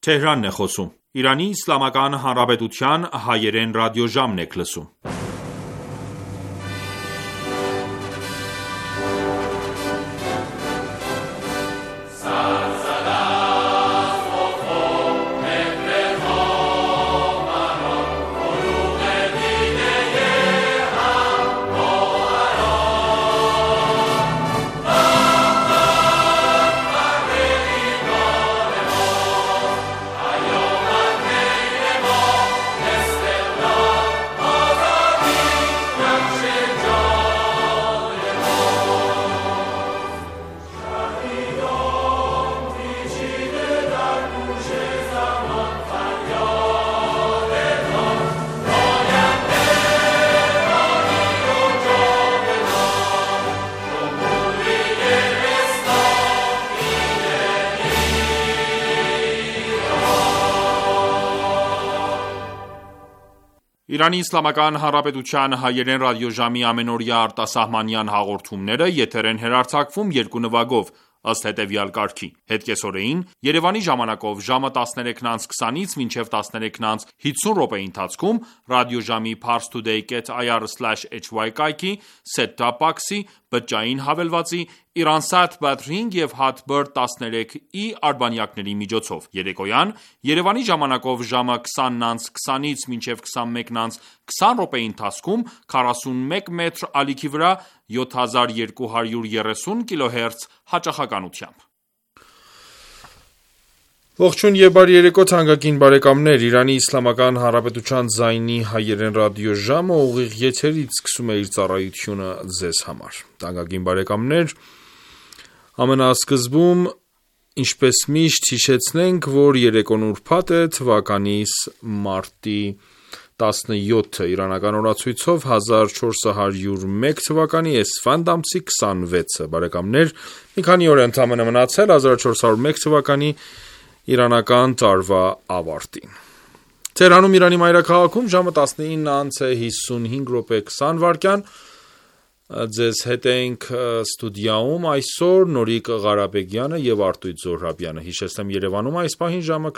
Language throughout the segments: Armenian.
Թեհրանն է խոսում։ Իրանի Իսլամական Հանրապետության հայերեն ռադիոժամն եք լսում։ Իրանի Իսլամական Հանրապետության հայերեն ռադիոժամի ամենօրյա արտասահմանյան հաղորդումները եթեր են հեռարձակվում երկու նվագով, ըստ հետևյալ կարգի: Հետկեսօրեին Երևանի ժամանակով ժամը 13:20-ից մինչև 13:50 րոպեի ընթացքում ռադիոժամի parstoday.ir/hy կայքի, set-top box-ի, բջջային հավելվածի, Iransat Batring և Hotbird 13i արբանյակների միջոցով: Երեկոյան Երևանի ժամանակով ժամը 20:20-ից մինչև 21:20 րոպեի ընթացքում 41 մետր ալիքի վրա 7230 kHz հաճախականությամբ: Ողջույն և բարի երեկո թանկագին բարեկամներ: Իրանի Իսլամական Հանրապետության ձայնի հայերեն ռադիոժամը ուղիղ եթերից սկսում է իր ծառայությունը ձեզ համար: Թանկագին բարեկամներ, ամենասկզբում ինչպես միշտ հիշեցնենք, որ երեկոն ուրբաթ է, թվականիս մարտի 17-ը, իրանական օրացույցով 1401 թվականի էսֆանդ ամսի 26-ը: Բարեկամներ, մի քանի օր է ընդամենը մնացել 1401 թվականի իրանական տարվա ավարտին: Թեհրանում Իրանի մայրաքաղաքում ժամը 19:55 Ձեզ հետ ենք ստուդիայում այսօր Նորիկ Ղարաբեգյանը և Արտույտ Զոհրաբյանը: Հիշեցնեմ Երևանում այս պահին ժամը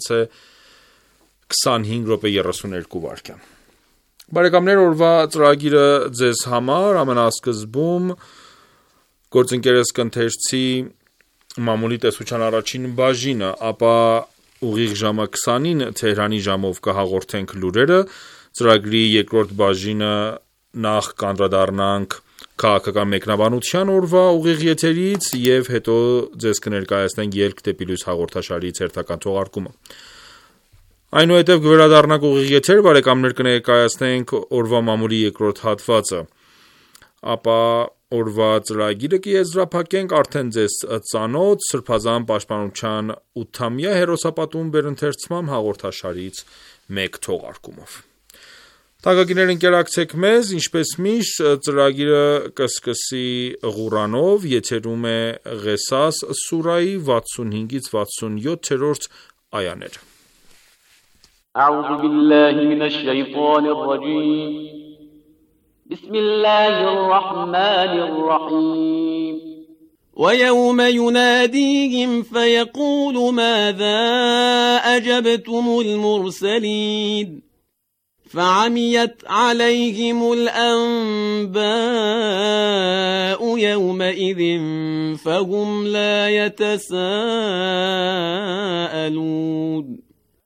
20:25:32 Բարեկամներ, օրվա ծրագիրը ձեզ համար ամենասկզբում գործընկերս կընթերցի մամուլի տեսության առաջին բաժինը, ապա ուղիղ ժամը 20-ին Թեհրանի ժամով կհաղորդենք լուրերը, ծրագրի երկրորդ բաժինը նախ կանդրադառնանք քաղաքական մեկնաբանության օրվա ուղիղ եթերից և հետո ձեզ կներկայացնենք «Ելք դեպի լույս» հաղորդաշարի հերթական թողարկումը: Այնուհետև կվերադառնանք ուղիղ եթեր, բարեկամներ, կներկայացնենք օրվա մամուլի երկրորդ հատվածը, ապա օրվա ծրագիրը կեզրափակենք արդեն ձեզ ծանոթ Սրբազան պաշտպանության 8-ամյա հերոսապատում վերընթերցման հաղորդաշարից մեկ թողարկումով: Թանկագիններ, ընկերակցեք մեզ, ինչպես միշտ ծրագիրը կսկսի Ղուրանով, եթերում է Ղեսաս սուրայի 65-67-րդ այաները: أعوذ بالله من الشيطان الرجيم بسم الله الرحمن الرحيم ويوم يناديهم فيقول ماذا أجبتم المرسلين فعميت عليهم الأنباء يومئذ فهم لا يتساءلون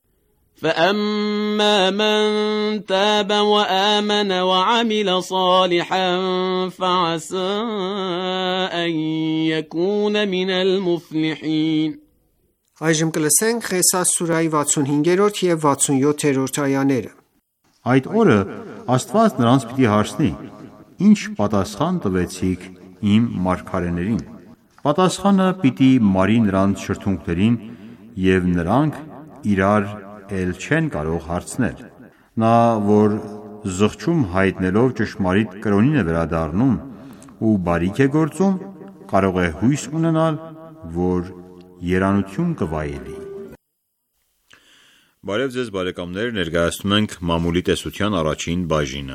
فأما من تاب وآمن وعمل صالحا فعسى أن يكون من المفلحين Այժմ կլսենք Ղեսաս սուրայի 65-րդ և 67-րդ այաները: Այդ օրը Աստված նրանց պիտի հարցնի. Ինչ պատասխան տվեցիք իմ մարգարեներին: Պատասխանը պիտի մարի նրանց շրթունքներին և նրանք իրար էլ չեն կարող հարցնել: Նա, որ զղջում հայտնելով ճշմարիտ կրոնին է վերադառնում ու բարիք է գործում, կարող է հույս ունենալ, որ երանություն կվայելի: Բարև ձեզ բարեկամներ, ներկայացնում ենք մամուլի տեսության առաջին բաժինը: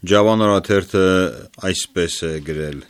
Ջավան օրաթերթը այսպես է գրել.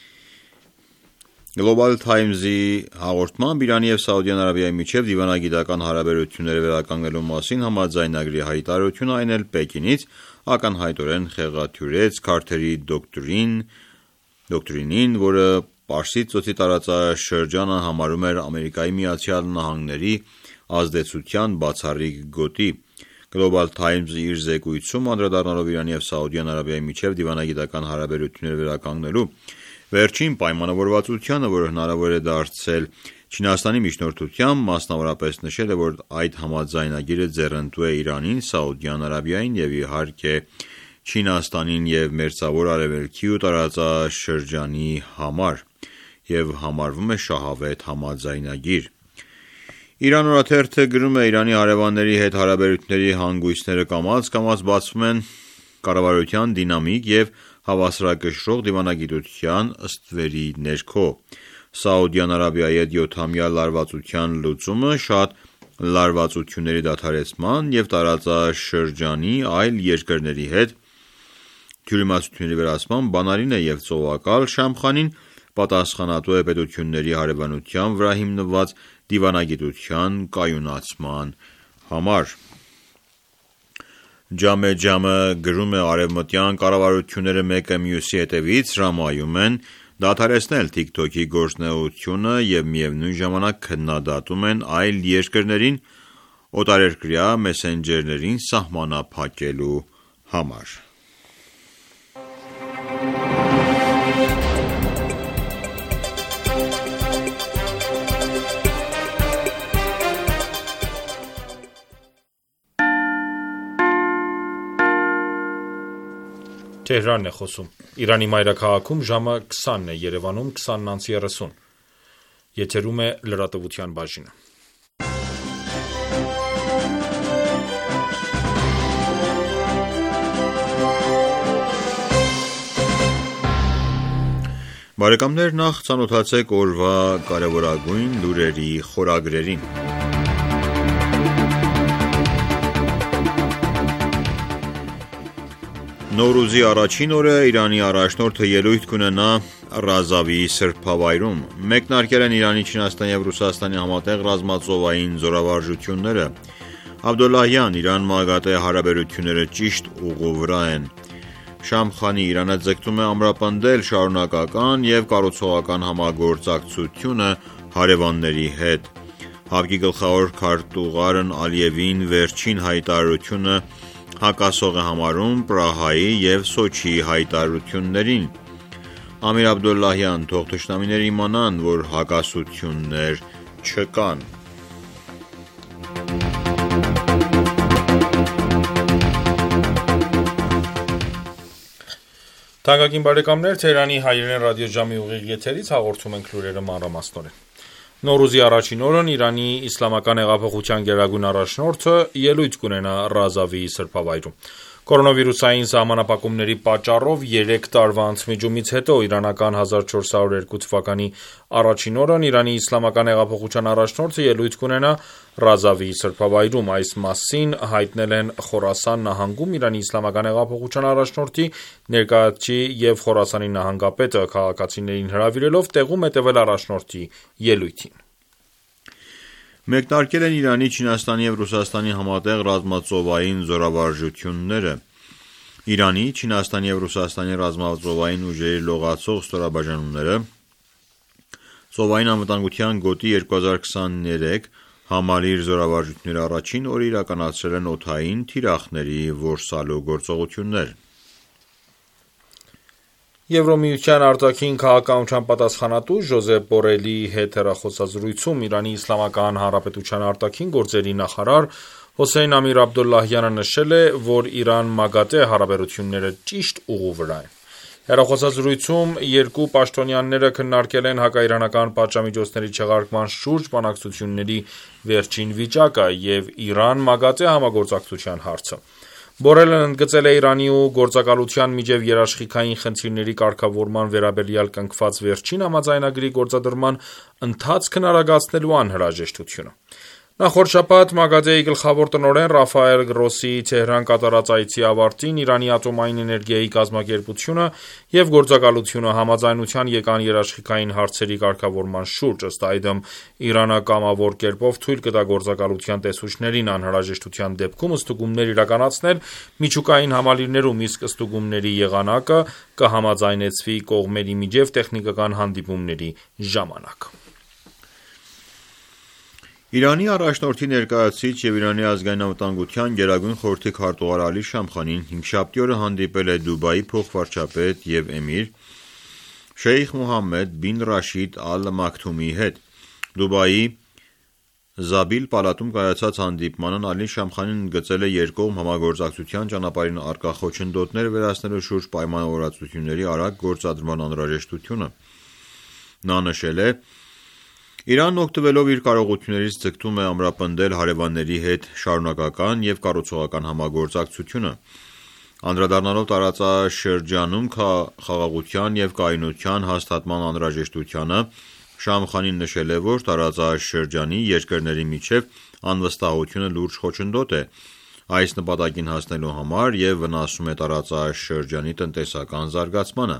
Global Times-ի հաղորդմամբ Իրանի և Սաուդյան Արաբիայի միջև դիվանագիտական հարաբերությունները վերականգնելու մասին համաձայնագրի հայտարարությունը այն էլ Պեկինից ակնհայտորեն խեղաթյուրեց Քարթերի դոկտրինին, որը Պարսից ծոցի տարածաշրջանը համարում էր Ամերիկայի Միացյալ Նահանգների ազդեցության բացառիկ գոտի։ Global Times-ը իր զեկույցում անդրադառնալով Իրանի և Սաուդյան Արաբիայի միջև դիվանագիտական հարաբերությունները վերականգնելու վերջին պայմանավորվածությանը, որը հնարավոր է դարձել Չինաստանի միջնորդությամբ, մասնավորապես նշել է, որ այդ համաձայնագիրը ձեռնտու է Իրանին, Սաուդյան Արաբիային և իհարկե Չինաստանին և Մերձավոր Արևելքի ու տարածաշրջանի համար և համարվում է շահավետ համաձայնագիր։ Իրան օրաթերթը գրում է. Իրանի հարևանների հետ հարաբերությունների հանգույցները կամաց-կամաց բացվում են կառավարության դինամիկ և հավասարակշռող դիվանագիտության ստվերի ներքո։ Սաուդյան Արաբիայի հետ 7-ամյա լարվածության լուծումը շատ լարվածությունների դադարեցման և տարածաշրջանի այլ երկրների հետ թյուրիմացությունների վերացման բանալին է և ծովակալ Շամխանին պատասխանատու է պետությունների հարևանության վրա հիմնված դիվանագիտության կայունացման համար։ Ջամե գրում է. արևմտյան կառավարությունները մեկը մյուսի հետևից հրամայում են դադարեցնել TikTok-ի գործունեությունը և միևնույն ժամանակ քննադատում են այլ երկրներին օտարերկրյա մեսենջերներին սահմանափակելու համար։ Թեհրանն է խոսում։ Իրանի մայրաքաղաքում ժամը 20-ն է, Երևանում 20:30։ Եթերում է լրատվության բաժինը։ Բարեկամներ, նախ ծանոթացեք օրվա կարևորագույն լուրերի խորագրերին։ Նոռուզի առաջին օրը Իրանի առաջնորդը ելույթ կունենա Ռազավի սրբավայրում։ Մեկնարկել են Իրանի, Չինաստանի և Ռուսաստանի համատեղ ռազմածովային զորավարժությունները։ Աբդոլլահյան, Իրան-ՄԱԳԱՏԵ հարաբերությունները ճիշտ ուղու վրա են։ Շամխանի, Իրանը ձգտում է ամրապնդել շարունակական և կառուցողական համագործակցությունը հարևանների հետ։ ՀԱԲԿ-ի գլխավոր քարտուղարն Ալիևին վերջին հայտարարությունը հակասող է համարում Պրահայի և Սոչիի հայտարարություններին։ Ամիր Աբդոլլահյան, թող թշնամիները իմանան, որ հակասություններ չկան։ Թանկագին բարեկամներ, Թեհրանի հայրենի ռադիոժամի ուղիղ եթերից հաղորդում ենք լուրերը մանրամասնորեն։ Նոռուզի առաջին օրն Իրանի իսլամական հեղափոխության գերագույն առաջնորդը ելույթ կունենա Ռազավի սրբավայրում։ Կորոնավիրուսային սահմանափակումների պատճառով 3 տարվա անցմիջումից հետո իրանական 1402 թվականի առաջին օրն Իրանի իսլամական հեղափոխության առաջնորդը ելույթ կունենա Ռազավի սրբավայրում։ Այս մասին հայտնել են Խորասան նահանգում Իրանի իսլամական հեղափոխության առաջնորդի ներկայացուցիչ և Խորասանի նահանգապետը քաղաքացիներին հրավիրելով տեղում հետևել առաջնորդի ելույթին։ Մեկնարկել են Իրանի, Չինաստանի և Ռուսաստանի համատեղ ռազմածովային զորավարժությունները։ Իրանի, Չինաստանի և Ռուսաստանի ռազմածովային ուժերի լողացող ստորաբաժանումները ծովային անվտանգության գոտի 2023 համալիր զորավարժությունների առաջին օրը իրականացրել են օդային թիրախների որսալու գործողություններ։ Եվրոմիության արտաքին քաղաքականության պատասխանատու Ժոզեփ Բորելի հետ հեռախոսազրույցում Իրանի Իսլամական Հանրապետության արտաքին գործերի նախարար Հոսեյն Ամիր Աբդոլլահյանը նշել է, որ Իրան-ՄԱԳԱՏԵ հարաբերությունները ճիշտ ուղու վրա են։ Հեռախոսազրույցում երկու պաշտոնյաները քննարկել են հակաիրանական պատժամիջոցների չեղարկման շուրջ բանակցությունների վերջին վիճակը և Իրան-ՄԱԳԱՏԵ համագործակցության հարցը։ Բորելն ընդգծել է Իրանի ու գործակալության միջև երաշխիքային խնդիրների կարգավորման վերաբերյալ կնքված վերջին համաձայնագրի գործադրման ընթացքն արագացնելու անհրաժեշտությունը։ Նախորդ շաբաթ Մագադեի գլխավոր տնօրեն Ռաֆայել Գրոսիի Թեհրան կատարած այցի ավարտին Իրանի ատոմային էներգիայի կազմակերպությունը եւ գործակալությունը համաձայնության եկան երաշխիքային հարցերի կարգավորման շուրջ, ըստ այդմ Իրանը կամավոր կերպով թույլ կտա գործակալության տեսուչներին անհրաժեշտության դեպքում ստուգումներ իրականացնել միջուկային համալիրներում, իսկ ստուգումների եղանակը կհամաձայնեցվի կողմերի միջև տեխնիկական հանդիպումների ժամանակ։ Իրանի առաջնորդի ներկայացուցիչ եւ Իրանի ազգային անվտանգության գերագույն խորհրդի քարտուղար Ալի Շամխանին հինգշաբթի օրը հանդիպել է Դուբայի փոխվարչապետ եւ էմիր Շեյխ Մոհամմեդ բին Ռաշիդ Ալ Մաքթումիի հետ։ Դուբայի Զաբիլ պալատում կայացած հանդիպմանն Ալի Շամխանին ընդգծել է երկկողմ համագործակցության ճանապարհին առկա խոչընդոտները վերացնելու շուրջ պայմանավորվածությունների արագ գործադրման անհրաժեշտությունը։ Նա նշել է. Իրանն օգտվելով իր կարողություններից ձգտում է ամրապնդել հարևանների հետ շարունակական եւ կառուցողական համագործակցությունը։ Անդրադառնալով տարածաշրջանում խաղաղության եւ կայունության հաստատման անհրաժեշտությանը, Շամխանին նշել է, որ տարածաշրջանի երկրների միջև անվստահությունը լուրջ խոչընդոտ է այս նպատակին հասնելու համար եւ վնասում է տարածաշրջանի տնտեսական զարգացմանը։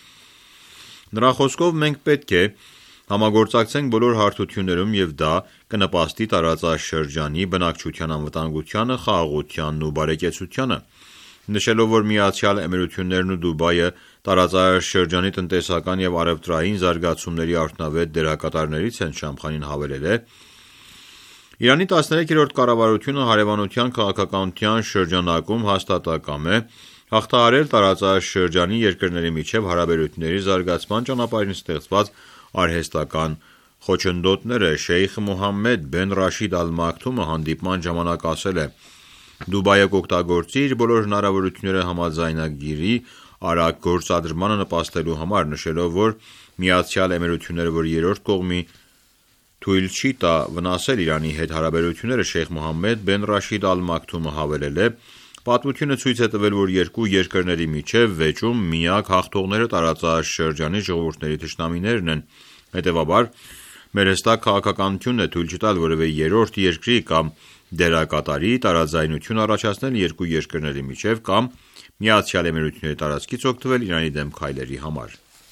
Նրա խոսքով մենք պետք է համագործակցենք բոլոր հարթություններում եւ դա կնպաստի տարածաշրջանի բնակչության անվտանգությանը, խաղաղությանն ու բարեկեցությանը։ Նշելով, որ Միացյալ Էմիրություններն ու Դուբայը տարածաշրջանի տնտեսական եւ առևտրային զարգացումների արդյունավետ դերակատարներից են, Շամխանին հավելել է. Իրանի 13-րդ կառավարությունը հարևանության քաղաքականության շրջանակում հաստատակամ է հաղթահարել տարածաշրջանի երկրների միջև հարաբերությունների զարգացման ճանապարհին ստեղծված արհեստական խոչընդոտները։ Շեյխ Մոհամմեդ բեն Ռաշիդ Ալ Մաքթումը հանդիպման ժամանակ ասել է. Դուբայը կօգտագործի իր բոլոր հնարավորությունները համաձայնագիրի արագ գործադրմանը նպաստելու համար, նշելով, որ Միացյալ Էմիրությունները, որ երրորդ կողմի թույլ չի տա վնասել Իրանի հետ հարաբերությունները, Շեյխ Մոհամմեդ բեն Ռաշիդ Ալ Մաքթումը հավելել է. Պատմությունը ցույց է տվել, որ երկու երկրների միջև վեճում միակ հաղթողները տարածաշրջանի ժողովուրդների թշնամիներն են։ Հետևաբար, մեր հստակ քաղաքականությունն է թույլ չտալ որևէ երրորդ երկրի կամ դերակատարի տարաձայնություն առաջացնել երկու երկրների միջև կամ Միացյալ Էմիրությունների տարածքից օգտվել Իրանի դեմ քայլերի համար։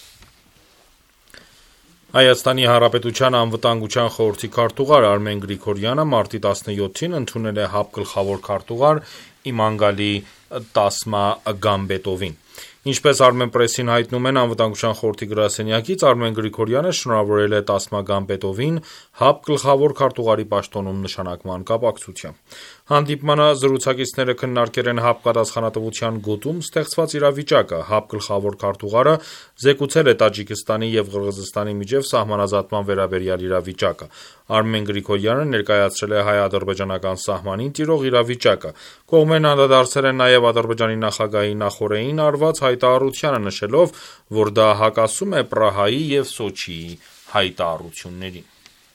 Հայաստանի Հանրապետության անվտանգության խորհրդի քարտուղար Արմեն Գրիգորյանը մարտի 17-ին ընդունել է ՀԱՊ գլխավոր քարտուղար Իմանգալի Տասմագամբետովին։ Ինչպես Armenpress-ին հայտնում են անվտանգության խորհրդի գրասենյակից, Արմեն Գրիգորյանը շնորհավորել է Տասմագամբետովին ՀԱՊ գլխավոր քարտուղարի պաշտոնում նշանակման կապակցությամբ։ Հանդիպմանը զրուցակիցները քննարկել են ՀԱՊ պատասխանատվության գոտում ստեղծված իրավիճակը։ ՀԱՊ գլխավոր քարտուղարը զեկուցել է Տաջիկստանի եւ Ղրղզստանի միջև սահմանազատման վերաբերյալ իրավիճակը։ Արմեն Գրիգորյանը ներկայացրել է հայ-ադրբեջանական սահմանին տիրող իրավիճակը։ Կողմերն անդրադարձել են նաեւ Ադրբեջանի նախագահի նախօրեին արված հայտարարությանը, նշելով, որ դա հակասում է Պրահայի եւ Սոչիի հայտարարություններին։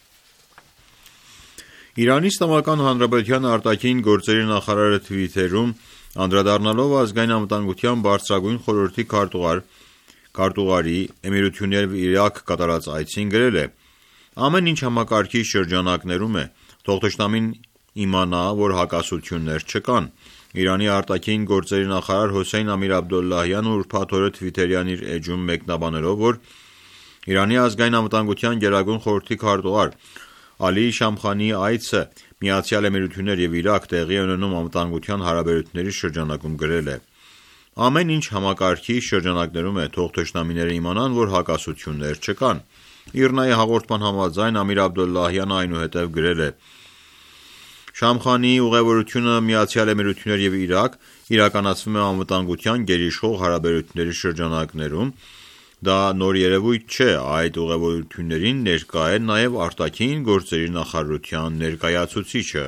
Իրանի Իսլամական Հանրապետության արտաքին գործերի նախարարը Թվիտերում անդրադառնալով ազգային անվտանգության բարձրագույն խորհրդի քարտուղարի Էմիրություններ եւ Իրաք կատարած այցին գրել է. Ամեն ինչ համակարգի շրջանակներում է, թող թշնամին իմանա, որ հակասություններ չկան։ Իրանի արտաքին գործերի նախարար Հոսեյն Ամիր Աբդոլլահյանը ուրբաթ օրը Թվիտերյան իր էջում մեկնաբանելով, որ Իրանի ազգային անվտանգության գերագույն խորհրդի քարտուղար Ալի Շամխանի այցը Միացյալ Էմիրություններ եւ Իրաք տեղի ունենում անվտանգության հարաբերությունների շրջանակում գրել է. Ամեն ինչ համակարգի շրջանակներում է, թող թշնամիները իմանան, որ հակասություններ չկան։ Իրնայի հաղորդման համաձայն Ամիր Աբդոլլահյանը այնուհետև գրել է. Շամխանի ուղևորությունը Միացյալ Էմիրություններ եւ Իրաք իրականացվում է անվտանգության գերիշխող հարաբերությունների շրջանակներում։ Դա նոր երևույթ չէ, այդ ուղևորություններին ներկա է նաև արտաքին գործերի նախարարության ներկայացուցիչը։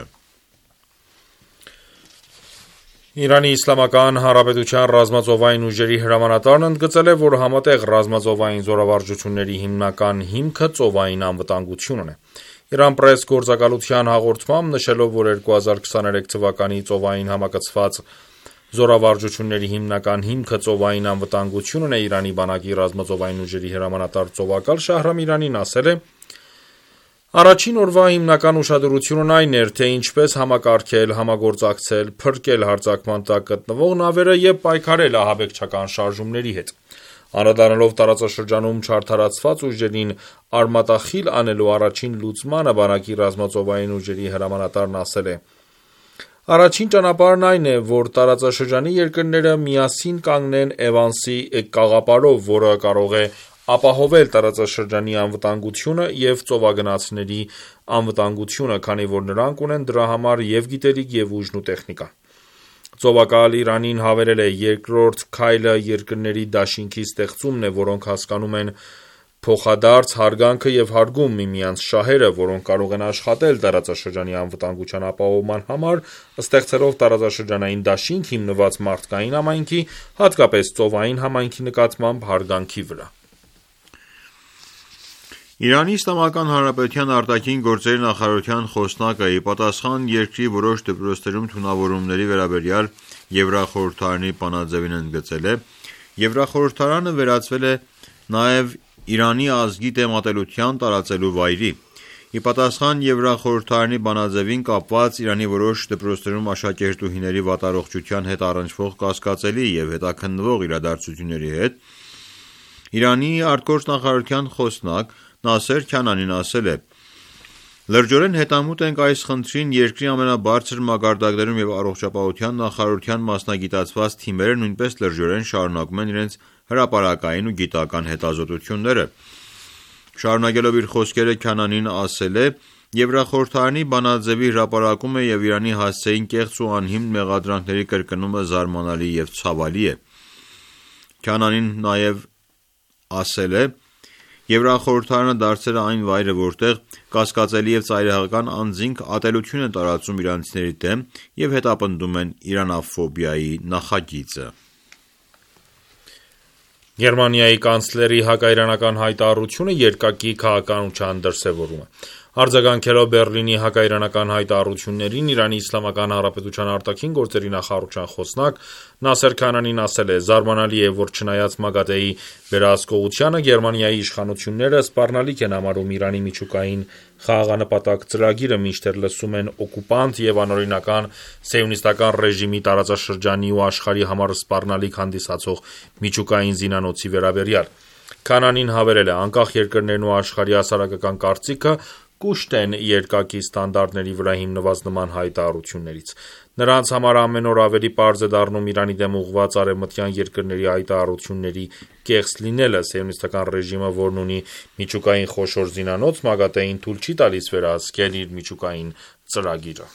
Իրանի Իսլամական Հանրապետության ռազմածովային ուժերի հրամանատարն ընդգծել է, որ համատեղ ռազմածովային զորավարժությունների հիմնական հիմքը ծովային անվտանգությունն է։ Իրանպրես գործակալության հաղորդմամբ նշելով, որ 2023 թվականի ծովային համակցված զորավարժությունների հիմնական հիմքը ծովային անվտանգությունն է, Իրանի բանակի ռազմածովային ուժերի հրամանատար ծովակալ Շահրամ Իրանին ասել է. Առաջին օրվա հիմնական ուշադրությունն այն էր, թե ինչպես համակարգել, համագործակցել, փրկել հարձակման տակ գտնվող նավերը եւ պայքարել ահաբեկչական շարժումների հետ։ Անդրադառնալով տարածաշրջանում չարդարացված ուժերին արմատախիլ անելու առաջին լուծմանը, բանակի ռազմածովային ուժերի հրամանատարն ասել է. Առաջին ճանապարհն այն է, որ տարածաշրջանի երկրները միասին կանգնեն Էվանսի կաղապարով, որը կարող է ապահովել տարածաշրջանի անվտանգությունը եւ ծովագնացների անվտանգությունը, քանի որ նրանք ունեն դրա համար եւ գիտելիք եւ ուժն ու տեխնիկան։ Ծովակալ Իրանին հավելել է երկրորդ քայլը երկրների դաշինքի ստեղծումն է, որոնք հասկանում են փոխադարձ հարգանքը եւ հարգում միմյանց շահերը, որոնք կարող են աշխատել տարածաշրջանի անվտանգության ապահովման համար, ստեղծելով տարածաշրջանային դաշինք հիմնված մարդկային համայնքի, հատկապես ծովային համայնքի նկատմամբ հարգանքի վրա։ Իրանի Իսլամական Հանրապետության արտաքին գործերի նախարարության խոսնակը ի պատասխան երկրի որոշ դպրոցներում թունավորումների վերաբերյալ Եվրախորհրդարանի բանաձևին ընդգծել է. Եվրախորհրդարանը վերածվել է նաև Իրանի ազգի դեմ ատելության տարածելու վայրի։ Ի պատասխան Եվրախորհրդարանի բանաձևին կապված Իրանի որոշ դպրոցներում աշակերտուհիների վատառողջության հետ առնչվող կասկածելի եւ հետաքննվող իրադարձությունների հետ, Իրանի արտգործ նախարարության խոսնակ Նասեր Քանանին ասել է. Լրջորեն հետամուտ ենք այս խնդրին երկրի ամենաբարձր մակարդակներում եւ առողջապահության նախարարության մասնագիտացված թիմերը նույնպես լրջորեն շարունակում են իրենց հրապարակային ու գիտական հետազոտությունները։ Շարունակելով իր խոսքերը Քանանին ասել է. Եվրախորհրդարանի բանաձևի հրապարակումը եւ Իրանի հասցեին կեղծ ու անհիմն մեղադրանքների կրկնումը զարմանալի եւ ցավալի է։ Քանանին նաեւ ասել է. Եվրախորհրդարանը դարձել է այն վայրը, որտեղ կասկածելի եւ ծայրահեղական անձինք ատելություն են տարածում իրանցիների դեմ եւ հետապնդում են իրանաֆոբիայի նախագիծը։ Գերմանիայի կանցլերի հակաիրանական հայտարարությունը երկակի քաղաքականության դրսևորում է։ Արձագանքելով Բեռլինի հակաիրանական հայտարարություններին, Իրանի Իսլամական Հանրապետության արտաքին գործերի նախարարության խոսնակ Նասեր Քանանին ասել է. «Զարմանալի է, որ չնայած ՄԱԳԱՏԷ-ի վերահսկողությանը, Գերմանիայի իշխանությունները սպառնալիք են համարում Իրանի միջուկային խաղաղանպատակ ծրագիրը, մինչդեռ լսում են օկուպանտ եւ անօրինական սիոնիստական ռեժիմի տարածաշրջանի ու աշխարհի համար սպառնալիք հանդիսացող միջուկային զինանոցի վերաբերյալ»։ Քանանին հավելել է. «Անկախ երկրներն ու աշխարհի հասարակական կարծիքը կուշտ են երկակի ստանդարտների վրա հիմնված նման հայտարարություններից։ Նրանց համար ամեն օր ավելի պարզ է դառնում Իրանի դեմ ուղղված արևմտյան երկրների հայտարարությունների կեղծ լինելը։ Սիոնիստական ռեժիմը, որն ունի միջուկային խոշոր զինանոց, ՄԱԳԱՏԷ-ին թույլ չի տալիս վերահսկել իր միջուկային ծրագիրը»։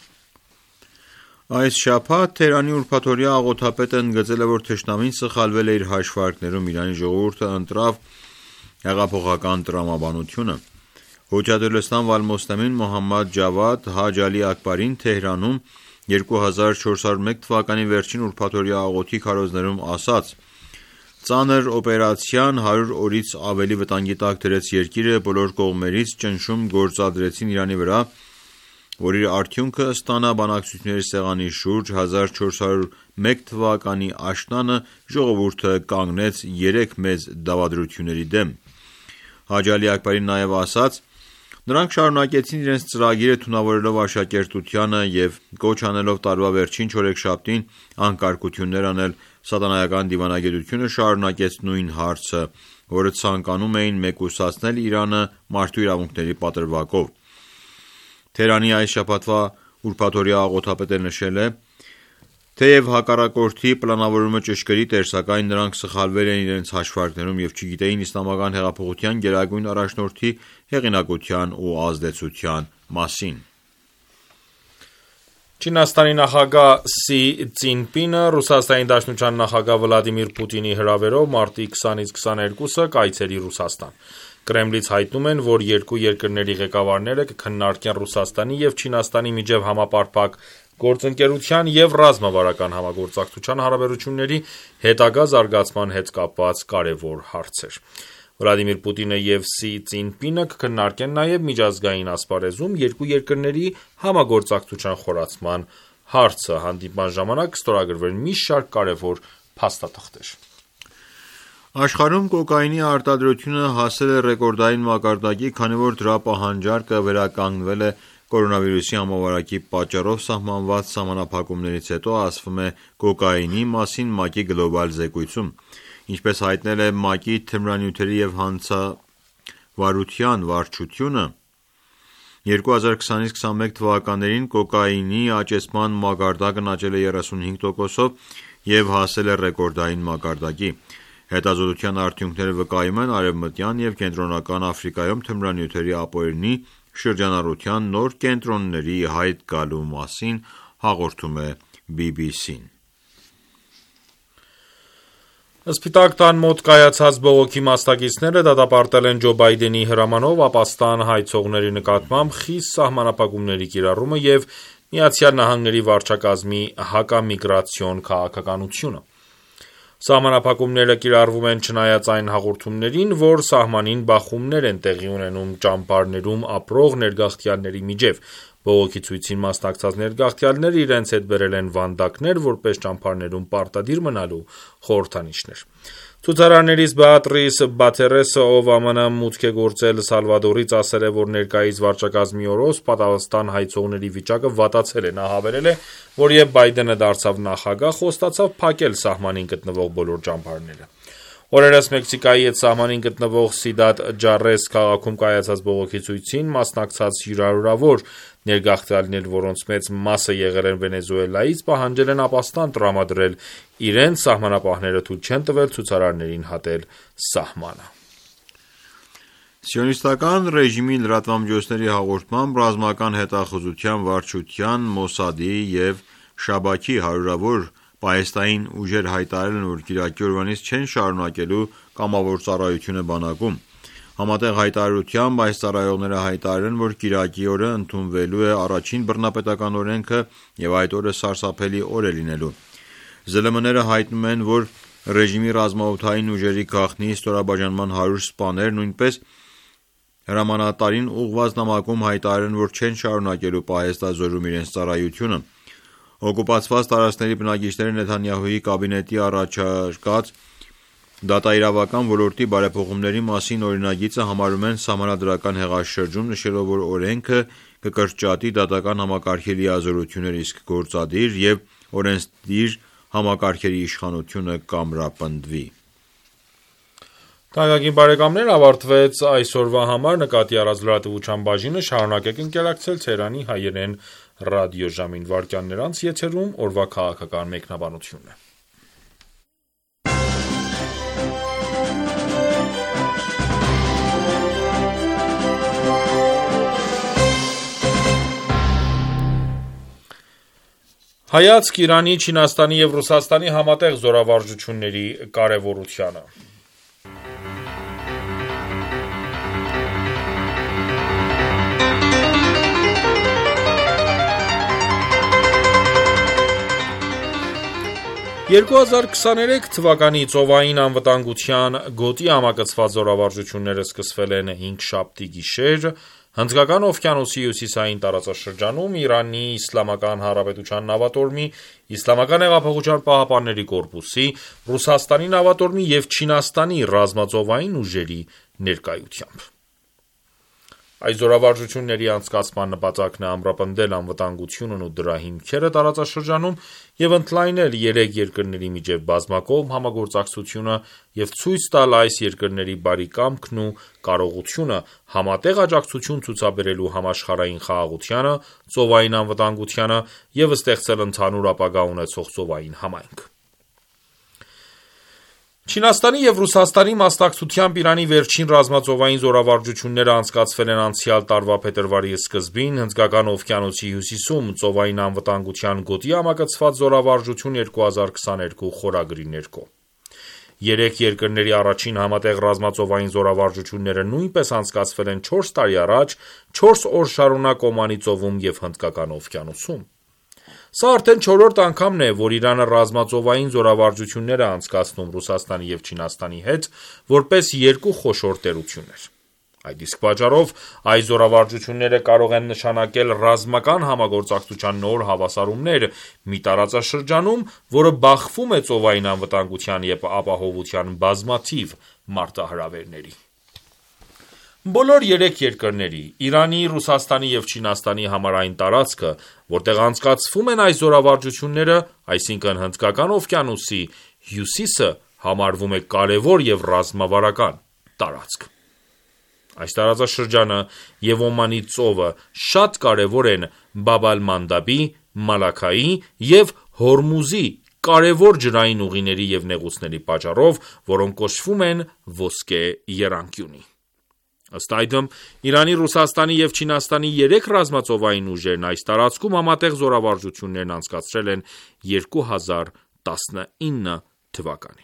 Այս շաբաթ Թեհրանի ուրբաթօրյա աղոթապետը ընդգծել է, որ թշնամին սխալվել է իր հաշվարկներում, Իրանի ժողովուրդը ընտրավ հեղափոխական տրամաբանությունը։ Հոջաթ ալ-Իսլամ վալ-Մոսլեմին Մոհամմադ Ջավադ Հաջ Ալի Աքբարին Թեհրանում 2401 թվականի վերջին ուրբաթօրյա աղոթի քարոզներում ասաց. «Ծանր օպերացիան 100 օրից ավելի վտանգի տակ դրեց երկիրը, բոլոր կողմերից ճնշում գործադրեցին Իրանի վրա, որ իր արդյունքը ստանա բանակցությունների սեղանի շուրջ 1401 թվականի աշնանը ժողովուրդը կանգնեց 3 մեծ դավադրությունների դեմ»։ Հաջ Ալի Աքբարին նաև ասաց. «Նրանք շարունակեցին իրենց ծրագիրը թունավորելով աշակերտությանը եւ կոչ անելով տարվա վերջին չորեքշաբթին անկարգություններ անել, սատանայական դիվանագիտությունը շարունակեց նույն հարցը, որը ցանկանում էին մեկուսացնել Իրանը մարդու իրավունքների պատրվակով»։ Թեհրանի այս շաբաթվա ուրբաթօրյա աղոթապետը նշել է. «Թեև հակառակորդի պլանավորումը ճշգրիտ էր, սակայն նրանք սխալվել են իրենց հաշվարկներում եւ չգիտեին իսլամական հեղափոխության գերագույն առաջնորդի հեղինակության ու ազդեցության մասին»։ Չինաստանի նախագահ Սի Ցзինպինը Ռուսաստանի Դաշնության նախագահ Վլադիմիր Պուտինի հրավերով մարտի 20-ից 22-ը կայցելի Ռուսաստան։ Կրեմլից հայտնում են, որ երկու երկրների ղեկավարները կքննարկեն Ռուսաստանի եւ Չինաստանի միջև համապարփակ գործընկերության եւ ռազմավարական համագործակցության հարաբերությունների հետագա զարգացման հետ կապված կարևոր հարցեր։ Վլադիմիր Պուտինը եւ Սի Ցзինպինը կքննարկեն նաեւ միջազգային ասպարեզում երկու երկրների համագործակցության խորացման հարցը։ Հանդիպման ժամանակ կստորագրվեն մի շարք կարևոր փաստաթղթեր։ Աշխարհում կոկաինի արտադրությունը հասել է ռեկորդային մակարդակի, քանի որ դրա պահանջարկը վերականգնվել է կորոնավիրուսի համավարակի պատճառով սահմանված սահմանափակումներից հետո, ասվում է կոկաինի մասին ՄԱԿ-ի գլոբալ զեկույցում։ Ինչպես հայտնել է ՄԱԿ-ի թմրանյութերի և հանցավարության վարչությունը, 2020-21 թվականներին կոկաինի աճեցման մակարդակն աճել է 35%-ով և հասել է ռեկորդային մակարդակի։ Հետազոտության արդյունքները վկայում են Արևմտյան և Կենտրոնական Աֆրիկայում թմրանյութերի ապօրինի շրջանառության նոր կենտրոնների հայտ գալու մասին, հաղորդում է BBC-ն։ Սպիտակ տան մոտ կայացած բողոքի մասնակիցները դատապարտել են Ջո Բայդենի հրամանով Ապաստան հայցողների նկատմամբ խիստ սահմանափակումների կիրառումը և ԱՄՆ վարչակազմի հակամիգրացիոն քաղաքականությունը։ Սահմանափակումները կիրառվում են չնայած այն հաղորդումներին, որ սահմանին բախումներ են տեղի ունենում ճամբարներում ապրող ներգաղթյալների միջև։ Բողոքի ցույցին մասնակցած ներգաղթյալները իրենց հետ բերել են վանդակներ, որպես ճամբարներում պարտադիր մնալու խորհրդանիշներ։ Ցուցարարներից Բեատրիս Բաթերեսը, ով ԱՄՆ մուտք է գործել Սալվադորից, ասել է, որ ներկայիս վարչակազմի օրոք Պատասխան հայցողների վիճակը վատացել է։ Նա հավելել է, որ երբ Բայդենը դարձավ նախագահ, խոստացավ փակել սահմանին գտնվող բոլոր ճամբարները։ Օրերս Մեքսիկայի հետ սահմանին գտնվող Սիդադ Ջարես քաղաքում կայացած բողոքի ցույցին մասնակցած յուրահատուկ ներգաղթյալներ, որոնց մեծ մասը եղել են Վենեսուելայից, պահանջել են ապաստան տրամադրել, իրենց սահմանապահները թույլ չեն տվել ցուցարարներին հատել սահմանը։ Սիոնիստական ռեժիմի լրատվամիջոցների հաղորդմամբ ռազմական հետախուզության վարչության, Մոսադի և Շաբաքի հարյուրավոր պահեստային ուժեր հայտարարել են, որ կիրակի օրվանից չեն շարունակելու կամավոր ծառայությունը բանակում։ Համատեղ հայտարարությամբ այս ծառայողները հայտարարել են, որ կիրակի օրը ընդունվելու է առաջին բռնապետական օրենքը և այդ օրը սարսափելի օր է լինելու։ ԶԼՄ-ները հայտնում են, որ ռեժիմի ռազմաօդային ուժերի գաղտնի ստորաբաժանման 100 սպաներ նույնպես հրամանատարին ուղղված նամակում հայտարարել են, որ չեն շարունակելու պահեստազորում իրենց ծառայությունը։ Օկուպացված տարածքների բնակիչները Նեթանյահուի կաբինետի առաջարկած դատաիրավական ոլորտի բարեփոխումների մասին օրինագիծը համարում են սահմանադրական հեղաշրջում, նշելով, որ օրենքը կկրճատի դատական համակարգի լիազորությունները, իսկ գործադիր և օրենսդիր համակարգերի իշխանությունը կամրապնդվի։ Թանկագին բարեկամներ, ավարտվեց այսօրվա համար նկատի առած լրատվության բաժինը, շարունակեք ընկերակցել Թեհրանի հայերեն ռադիոժամին, վայրկյաններ անց եթերում օրվա քաղաքական մեկնաբանությունն է։ Հայացք Իրանի, Չինաստանի և Ռուսաստանի համատեղ զորավարժությունների կարևորությանը։ «2023 թվականի ծովային անվտանգության գոտի համակցված զորավարժությունները սկսվել են 5շաբթի գիշեր Հնդկական օվկիանոսի հյուսիսային տարածաշրջանում Իրանի Իսլամական Հանրապետության նավատորմի, Իսլամական հեղափոխության պահապանների կորպուսի, Ռուսաստանի նավատորմի և Չինաստանի ռազմածովային ուժերի ներկայությամբ։ Այս զորավարժությունների անցկացման նպատակն է ամրապնդել անվտանգությունն ու դրա հիմքերը տարածաշրջանում և ընդլայնել երեք երկրների միջև բազմակողմ համագործակցությունը և ցույց տալ այս երկրների բարի կամքն ու կարողությունը համատեղ աջակցություն ցուցաբերելու համաշխարհային խաղաղությանը, ծովային անվտանգությանը և ստեղծել ընդհանուր ապագա ունեցող ծովային համայնք։ Չինաստանի և Ռուսաստանի մասնակցությամբ Իրանի վերջին ռազմածովային զորավարժությունները անցկացվել են անցյալ տարվա փետրվարի սկզբին Հնդկական օվկիանոսի հյուսիսում ծովային անվտանգության գոտի համակցված զորավարժություն 2022 խորագրի ներքո։ Երեք երկրների առաջին համատեղ ռազմածովային զորավարժությունները նույնպես անցկացվել են 4 տարի առաջ 4 օր շարունակ Օմանի ծովում և Հնդկական օվկիանոսում։ Սա արդեն 4-րդ անգամն է, որ Իրանը ռազմածովային զորավարժություններ է անցկացնում Ռուսաստանի և Չինաստանի հետ, որպես երկու խոշոր տերություններ։ Այդ իսկ պատճառով այս զորավարժությունները կարող են նշանակել ռազմական համագործակցության նոր հավասարումներ մի տարածաշրջանում, որը բախվում է ծովային անվտանգության և ապահովության բազմաթիվ մարտահրավերների։ Բոլոր երեք երկրների՝ Իրանի, Ռուսաստանի և Չինաստանի համար այն տարածքը, որտեղ անցկացվում են այս զորավարժությունները, այսինքն Հնդկական օվկիանոսի հյուսիսը, համարվում է կարևոր և ռազմավարական տարածք։ Այս տարածաշրջանը և Օմանի ծովը շատ կարևոր են Բաբ ալ-Մանդաբի, Մալաքայի և Հորմուզի կարևոր ջրային ուղիների և նեղուցների պատճառով, որոնք կոչվում են Ոսկե եռանկյունի։ Ըստ այդմ, Իրանի, Ռուսաստանի և Չինաստանի երեք ռազմածովային ուժերն այս տարածքում համատեղ զորավարժություններն անցկացրել են 2019 թվականին։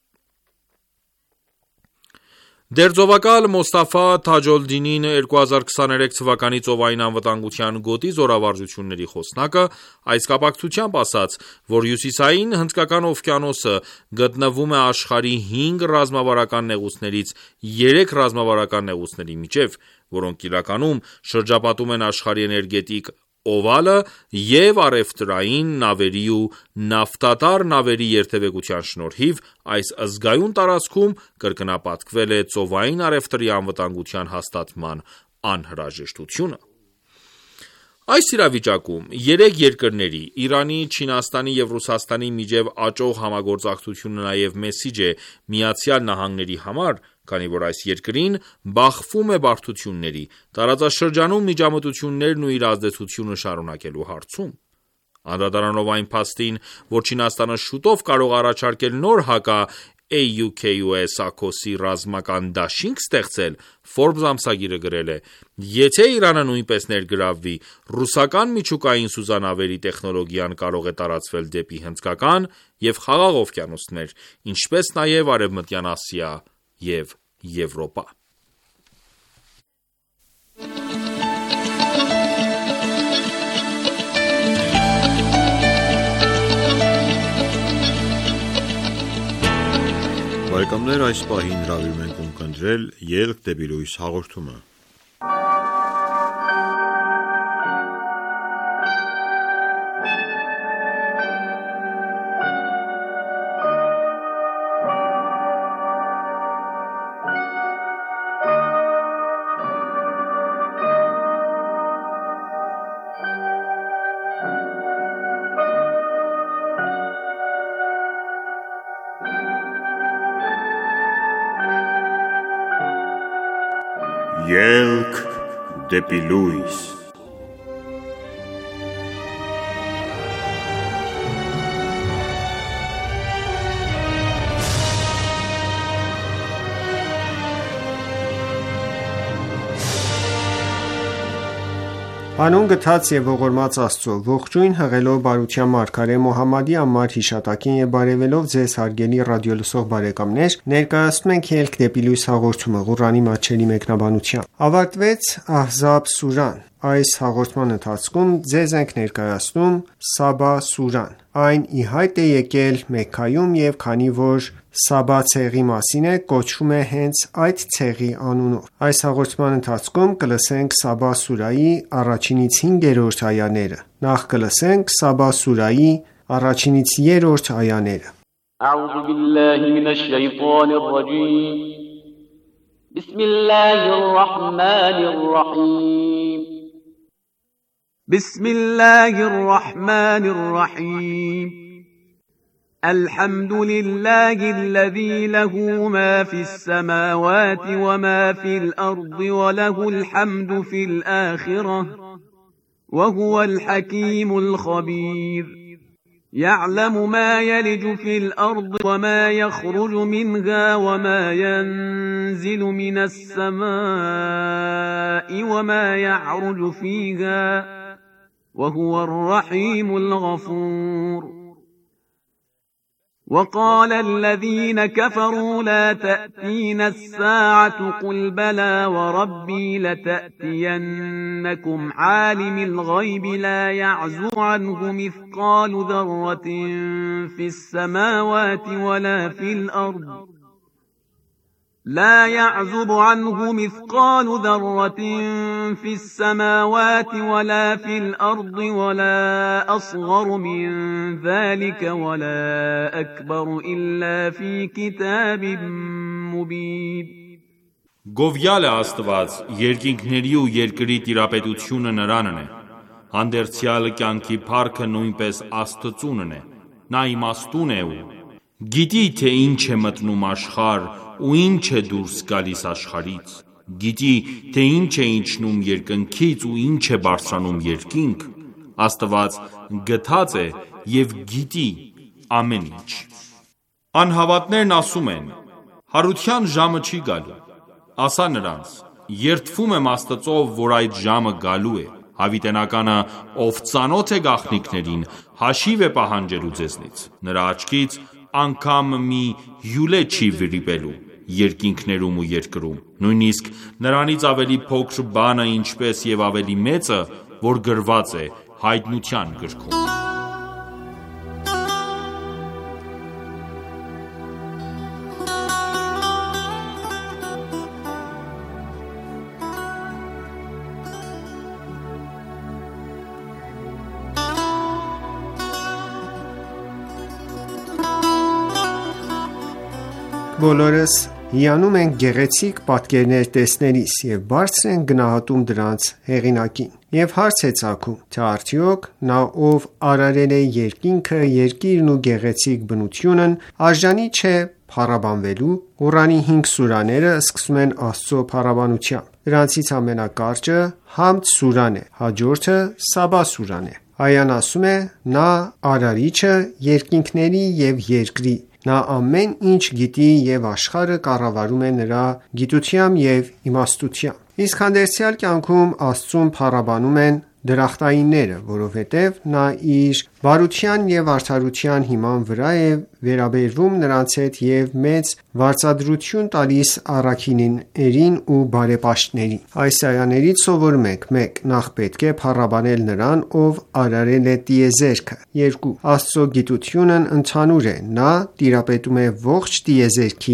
Դերձովակալ Մոստաֆա Թաջոլդինին 2023 թվականի ծովային անվտանգության գոտի զորավարժությունների խոսնակը այս կապակցությամբ ասաց, որ Հյուսիսային Հնդկական օվկիանոսը գտնվում է աշխարհի 5 ռազմավարական նեղուցներից 3 ռազմավարական նեղուցների միջև, որոնք իրականում շրջապատում են աշխարհի էներգետիկ օվալը և առևտրային նավերի ու նավթատար նավերի երթևեկության շնորհիվ այս զգայուն տարածքում կրկնապատկվել է ծովային առևտրի անվտանգության հաստատման անհրաժեշտությունը։ Այս իրավիճակում երեք երկրների՝ Իրանի, Չինաստանի և Ռուսաստանի միջև աճող համագործակցությունը նաև մեսիջ է ԱՄՆ-ի համար, քանի որ այս երկրին բախվում է բարդությունների, տարածաշրջանում միջամտություններն ու իր ազդեցությունը շարունակելու հարցում։ Անդրադառնալով այն փաստին, որ Չինաստանը շուտով կարող է առաջարկել նոր հակա-AUKUS ռազմական դաշինք ստեղծել, Forbes ամսագիրը գրել է. «Եթե Իրանը նույնպես ներգրավվի, ռուսական միջուկային սուզանավերի տեխնոլոգիան կարող է տարածվել դեպի Հնդկական և Խաղաղ օվկիանոսներ, ինչպես նաև Արևմտյան Ասիա և Եվրոպա»։ Բարեկամներ, այս պահին հրավիրում ենք ունկնդրել «Ելք դեպի լույս» հաղորդումը։ Ելք դեպի լույս։ Հանուն գթած և ողորմած Աստծո, ողջույն հղելով բարության մարգարե Մոհամմադի անմար հիշատակին եւ բարեւելով ձեզ հարգելի ռադիոլսող բարեկամներ, ներկայացնում ենք «Ելք դեպի լույս» հաղորդումը, Ղուրանի մատչելի մեկնաբանությամբ։ Ավարտվեց Ահզաբ սուրան։ Այս հաղորդման ընթացքում ձեզ ենք ներկայացնում Սաբա սուրան։ Այն ի հայտ է եկել Մեքքայում և քանի որ Սաբա ցեղի մասին է, կոչվում է հենց այդ ցեղի անունով։ Այս հաղորդման ընթացքում կլսենք Սաբա սուրայի 1-ից 5-րդ այաները։ Նախ կլսենք Սաբա սուրայի 1-ից 3-րդ այաները։ أعوذ بالله من الشيطان الرجيم بسم الله الرحمن الرحيم بسم الله الرحمن الرحيم الحمد لله الذي له ما في السماوات وما في الأرض وله الحمد في الآخرة وهو الحكيم الخبير يعلم ما يلج في الأرض وما يخرج منها وما ينزل من السماء وما يعرج فيها وهو الرحيم الغفور وقال الذين كفروا لا تأتينا الساعة قل بلى وربي لتأتينكم عالم الغيب لا يعزب عنه مثقال ذرة في السماوات ولا في الأرض لا يعزب عنه مثقال ذرة في السماوات ولا في الأرض ولا أصغر من ذلك ولا أكبر إلا في كتاب مبين. Գովյալ է Աստված, երկինքների ու երկրի տիրապետությունը նրանն է, հանդերձյալ կյանքի փառքը նույնպես Աստծունն է, նա իմաստուն է ու գիտի թե ինչ է մտնում աշխարհ ու ինչ է դուրս գալիս աշխարհից, գիտի թե ինչ է իջնում երկնքից ու ինչ է բարձրանում երկինք, Աստված գթած է և գիտի ամեն ինչ։ Անհավատներն ասում են. հարության ժամը չի գալու, ասա նրանց. երդվում եմ Աստծով, որ այդ ժամը գալու է, հավիտենականը, ով ծանոթ է գաղտնիքներին, հաշիվ է պահանջելու ձեզնից, նրա աչքից անգամ մի հյուլե չի վրիպելու երկինքներում ու երկրում, նույնիսկ նրանից ավելի փոքր բանը, ինչպես և ավելի մեծը, որ գրված է հայտնության գրքում։ Բոլորս հիանում ենք գեղեցիկ պատկերներ տեսնելիս և բարձր ենք գնահատում դրանց հեղինակին և հարց է ծագում, թե արդյոք նա, ով արարել է երկինքը, երկիրն ու գեղեցիկ բնությունն, արժանի չէ փառաբանվելու։ Ղուրանի 5 սուրաները սկսում են Աստծո փառաբանությամբ։ Դրանցից ամենակարճը Համդ սուրան է, հաջորդը Սաբա սուրան է։ Այան ասում է. նա արարիչը երկինքների և երկրի, նա ամեն ինչ գիտի և աշխարհը կառավարում է նրա գիտությամբ և իմաստությամբ։ Իսկ հանդերձյալ կյանքում Աստծուն փառաբանում են դրախտայինները, որովհետև նա իր բարության և արդարության հիման վրա է վերաբերվում նրանց հետ և մեծ վարձատրություն տալիս առաքինիներին ու բարեպաշտներին։ Այս այաներից սովորում ենք. 1. Նախ պետք է փառաբանել նրան, ով արարել է տիեզերքը։ 2. Աստծո գիտությունն ընդհանուր է, նա տիրապետում է ողջ տիեզերքի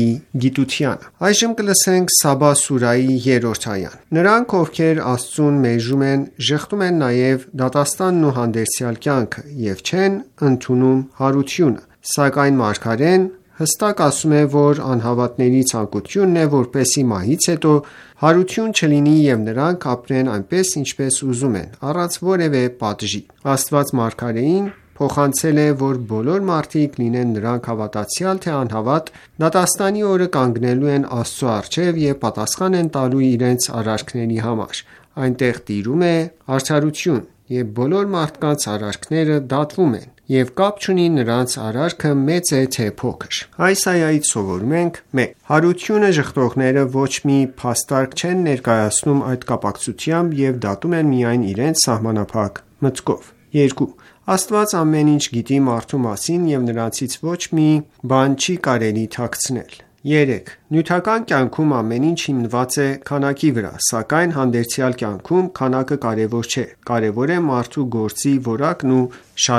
գիտությանը։ Սաբա սուրայի 3-րդ այան։ Նրանք, ովքեր Աստծուն մերժում են, ժխտում են նաև դատաստանն ու հանդերձյալ կյանքը և չեն ընդունում հարությունը, սակայն մարգարեն հստակ ասում է, որ անհավատների ցանկությունն է, որպեսզի մահից հետո հարություն չլինի և նրանք ապրեն այնպես, ինչպես ուզում են, առանց որևէ պատժի։ Աստված մարգարեին փոխանցել է, որ բոլոր մարդիկ, լինեն նրանք հավատացյալ թե անհավատ, դատաստանի օրը կանգնելու են Աստծո առջև և պատասխան են տալու իրենց արարքների համար։ Այնտեղ տիրում է արդարություն և բոլոր մարդկանց արարքները դատվում են և կապ չունի նրանց արարքը մեծ է թե փոքր։ Այս այայից սովորում ենք. 1. Հարությունը ժխտողները ոչ մի փաստարկ չեն ներկայացնում այդ կապակցությամբ և դատում են միայն իրենց սահմանափակ մտքով։ 2. Աստված ամեն ինչ գիտի մարդու մասին և նրանցից ոչ մի բան չի կարելի թաքցնել։ 3. Նյութական կյանքում ամեն ինչ հիմնված է քանակի վրա, սակայն հանդերձյալ կյանքում քանակը կարևոր չէ, կարևոր է մարդու գործի որակն ու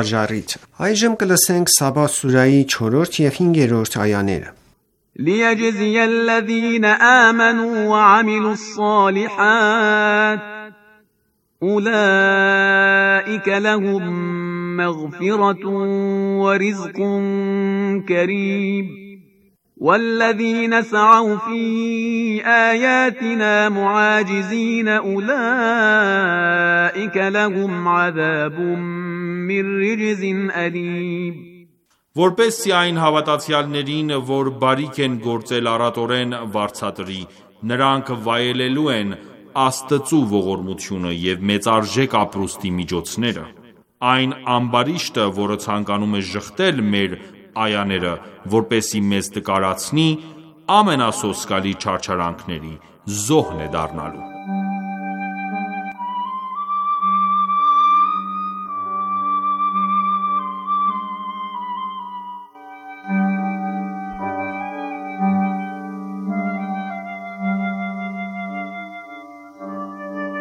շարժառիթը։ Սաբա սուրայի 4 և 5-րդ այաներ ليجزي الذين آمنوا وعملوا الصالحات أولئك لهم مغفرة ورزق كريم والذين سعوا في آياتنا معاجزين أولئك لهم عذاب من رجز أليم Որպեսզի այն հավատացյալներին, որ բարիք են գործել առատորեն վարձատրի, նրանք վայելելու են Աստծու ողորմությունը և մեծարժեք ապրուստի միջոցները։ Այն ամբարիշտը, որը ցանկանում է ժխտել մեր այաները, որպեսզի մեզ տկարացնի, ամենասոսկալի չարչարանքների զոհն է դառնալու։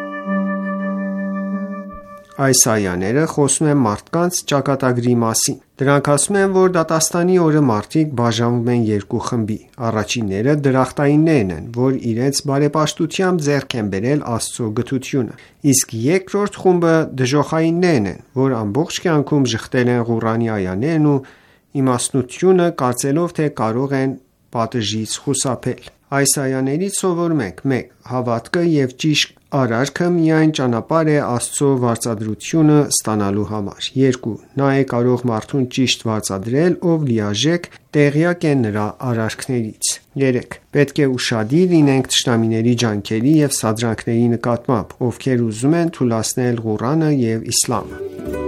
Այս այաները խոսում են մարդկանց ճակատագրի մասին։ Դրանք ասում են, որ դատաստանի օրը մարդիկ բաժանվում են երկու խմբի։ Առաջինները դրախտայիններն են, որ իրենց բարեպաշտությամբ ձեռք են բերել Աստծո գթությունը, իսկ երկրորդ խումբը դժոխայիններն են, որ ամբողջ կյանքում ժխտել են Ղուրանի այաներն ու իմաստնությունը, կարծելով, թե կարող են պատժից խուսափել։ Այս այաներից սովորում ենք. 1. Հավատքը և ճիշտ արարքը միայն ճանապարհ է Աստծո վարձատրությունը ստանալու համար։ 2. Նա է կարող մարդուն ճիշտ վարձատրել, ով լիարժեք տեղյակ է նրա արարքներից։ 3. Պետք է ուշադիր լինենք թշնամիների ջանքերի և սադրանքների նկատմամբ, ովքեր ուզում են թուլացնել Ղուրանը և իսլամը։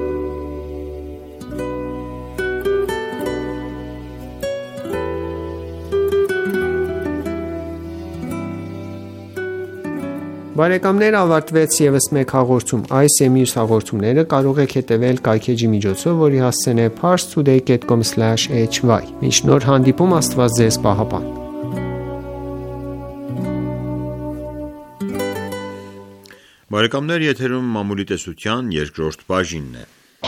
Բարեկամներ, ավարտվեց ևս մեկ հաղորդում։ Այս և մյուս հաղորդումները կարող եք հետևել կայքէջի միջոցով, որի հասցեն է parstoday.com/hy։ Մինչ նոր հանդիպում, Աստված ձեզ պահապան։ Բարեկամներ, եթերում մամուլի տեսության երկրորդ բաժինն է։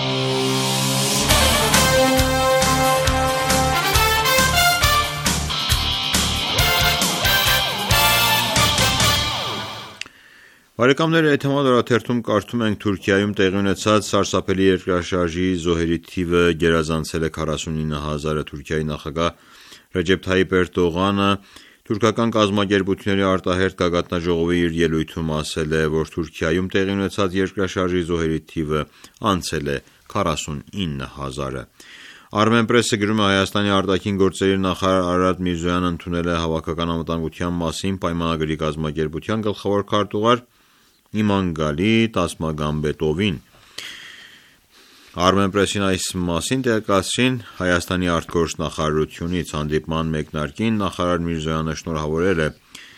Բարեկամներ, Էթեմադ օրաթերթում կարդում ենք Թուրքիայում տեղի ունեցած սարսափելի երկրաշարժի զոհերի թիվը գերազանցել է 49,000-ը։ Թուրքիայի նախագահ Ռեջեփ Թայիփ Էրդողանը թուրքական կազմակերպությունների արտահերթ գագաթնաժողովի իր ելույթում ասել է, որ Թուրքիայում տեղի ունեցած երկրաշարժի զոհերի թիվը անցել է 49,000-ը։ Armenpress-ը գրում է, Հայաստանի արտաքին գործերի նախարար Արարատ Միրզոյանը ընդունել է հավաքական անվտանգության մասին պայմանագրի կազմակերպության գլխավոր քարտուղար Իմանգալի Տասմագամբետովին։ Armenpress-ին այս մասին տեղեկացրին Հայաստանի արտգործնախարարությունից։ Հանդիպման մեկնարկին նախարար Միրզոյանը շնորհավորել է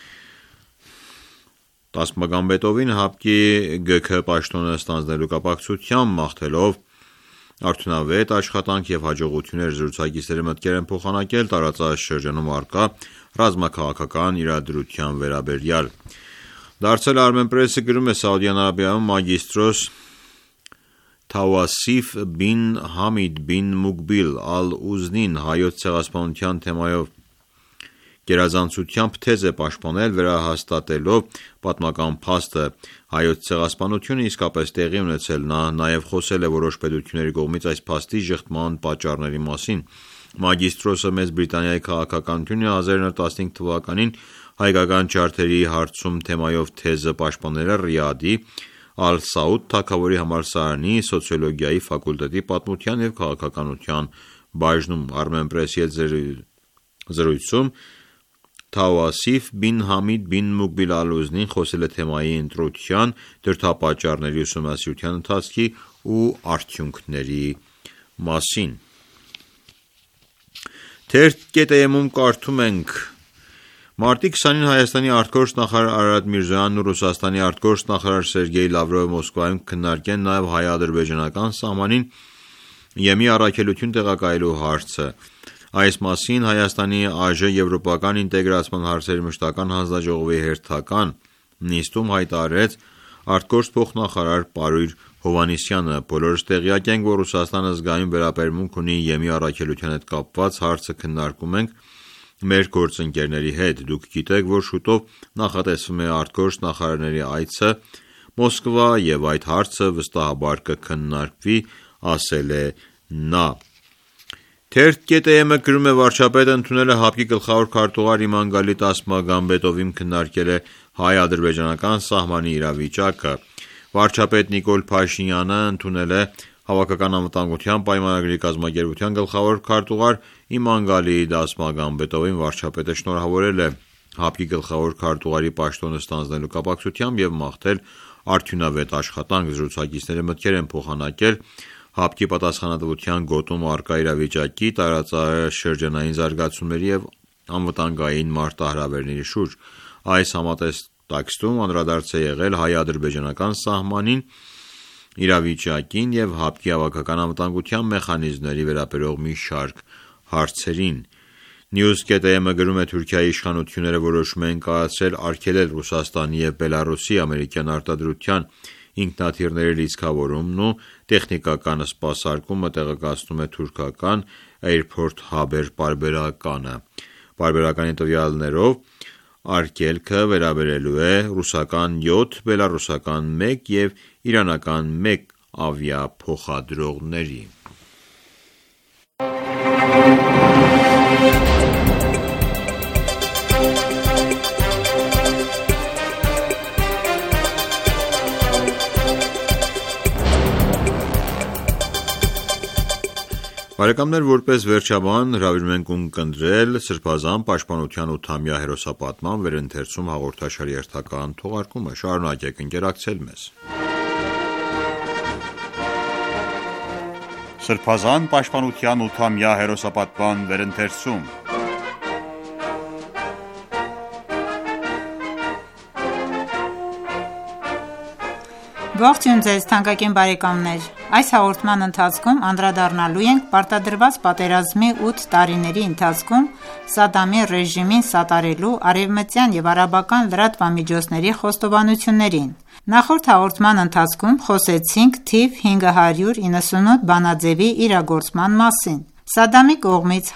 Տասմագամբետովին ՀԱՊԿ-ի ԳՔ պաշտոնը ստանձնելու կապակցությամբ, մաղթելով արդյունավետ աշխատանք և հաջողություններ։ Զրուցակիցները մտքեր են փոխանակել տարածաշրջանում առկա ռազմաքաղաքական իրադրության վերաբերյալ։ Դարձել Armenpress-ը գրում է, Սաուդյան Արաբիայում մագիստրոս Թավասիֆ բին Համիդ բին Մուկբիլ Ալ-Ուզնին հայոց ցեղասպանության թեմայով գերազանցությամբ թեզ է պաշտպանել, վերահաստատելով պատմական փաստը։ Հայոց ցեղասպանությունը իսկապես տեղի ունեցել։ Նա նաև խոսել է որոշ պետությունների կողմից այս փաստի ժխտման պատճառների մասին։ Մագիստրոսը Մեծ Բրիտանիայի քաղաքականությունը 1915 թվականին հայկական ջարդերի հարցում թեմայով թեզը պաշտպանել է Ռիադի Ալ-Սաուդ թագավորի համալսարանի սոցիոլոգիայի ֆակուլտետի պատմության և քաղաքականության բաժնում։ Armenpress-ի հետ զրույցում Թավասիֆ բին Համիդ բին Մուկբիլ Ալ-Ուզնին խոսել է թեմայի ընտրության, դրդապատճառների ուսումնասիրության ընթացքի ու արդյունքների մասին։ Թերթ.am-ում կարդում ենք. Մարտի 20-ին Հայաստանի արտգործնախարար Արարատ Միրզոյանն ու Ռուսաստանի արտգործնախարար Սերգեյ Լավրովը Մոսկվայում քննարկեն նաև հայ-ադրբեջանական սահմանին ԵՄ առաքելություն տեղակայելու հարցը։ Այս մասին Հայաստանի ԱԺ Եվրոպական ինտեգրացման հարցերի մշտական հանձնաժողովի հերթական նիստում հայտարարեց արտգործ փոխնախարար Պարույր Հովհաննիսյանը։ Բոլորս տեղյակ ենք, որ Ռուսաստանը զգայուն վերաբերմունք ունի ԵՄ առաքելության հետ կապված հարցը քննարկում ենք մեր գործընկերների հետ։ Դուք գիտեք, որ շուտով նախատեսվում է արտգործ նախարարների այցը Մոսկվա և այդ հարցը վստահաբար կքննարկվի, ասել է նա։ Թերթ.am-ը գրում է, վարչապետը ընդունել է ՀԱՊԿ-ի գլխավոր քարտուղար Իմանգալի Տասմագամբետովին քննարկել է հայ-ադրբեջանական սահմանի իրավիճակը։ Վարչապետ Նիկոլ Փաշինյանը ընդունել է Հավաքական անվտանգության պայմանագրի կազմակերպության գլխավոր քարտուղար Իմանգալի Տասմագամբետովին։ Վարչապետը շնորհավորել է ՀԱՊԿ-ի գլխավոր քարտուղարի պաշտոնը ստանձնելու կապակցությամբ և մաղթել արդյունավետ աշխատանք։ Զրուցակիցները մտքեր են փոխանակել ՀԱՊԿ-ի պատասխանատվության գոտում առկա իրավիճակի, տարածաշրջանային զարգացումների և անվտանգային մարտահրավերների շուրջ։ Այս համատեքստում անդրադարձ է եղել հայ-ադրբեջանական սահմանին իրավիճակին և ՀԱՊԿ-ի հավաքական անվտանգության մեխանիզմների վերաբերող մի շարք հարցերին։ News.am-ը գրում է, Թուրքիայի իշխանությունները որոշում են կայացրել արգելել Ռուսաստանի և Բելառուսի ամերիկյան արտադրության ինքնաթիռների լիցքավորումն ու տեխնիկական սպասարկումը տեղեկացնում է թուրքական Airport Haber պարբերականը։ Պարբերականի տվյալներով արգելքը վերաբերելու է ռուսական 7, բելառուսական 1 և իրանական 1 ավիափոխադրողների։ Բարեկամներ, որպես վերջաբան հրավիրում ենք ունկնդրել Սրբազան պաշտպանության 8-ամյա հերոսապատման վերընթերցում հաղորդաշարի հերթական թողարկումը։ Շարունակեք ընկերակցել մեզ։ Սրբազան պաշտպանության 8-ամյա հերոսապատման վերընթերցում։ Ողջույն ձեզ թանկագին բարեկամներ, այս հաղորդման ընթացքում անդրադառնալու ենք պարտադրված պատերազմի 8 տարիների ընթացքում Սադամի ռեժիմին սատարելու արևմտյան և արաբական լրատվամիջոցների խոստովանություններին։ Նախորդ հաղորդման ընթացքում խոսեցինք թիվ 598 բանաձևի իրագործման մասին։ Սադամի կողմից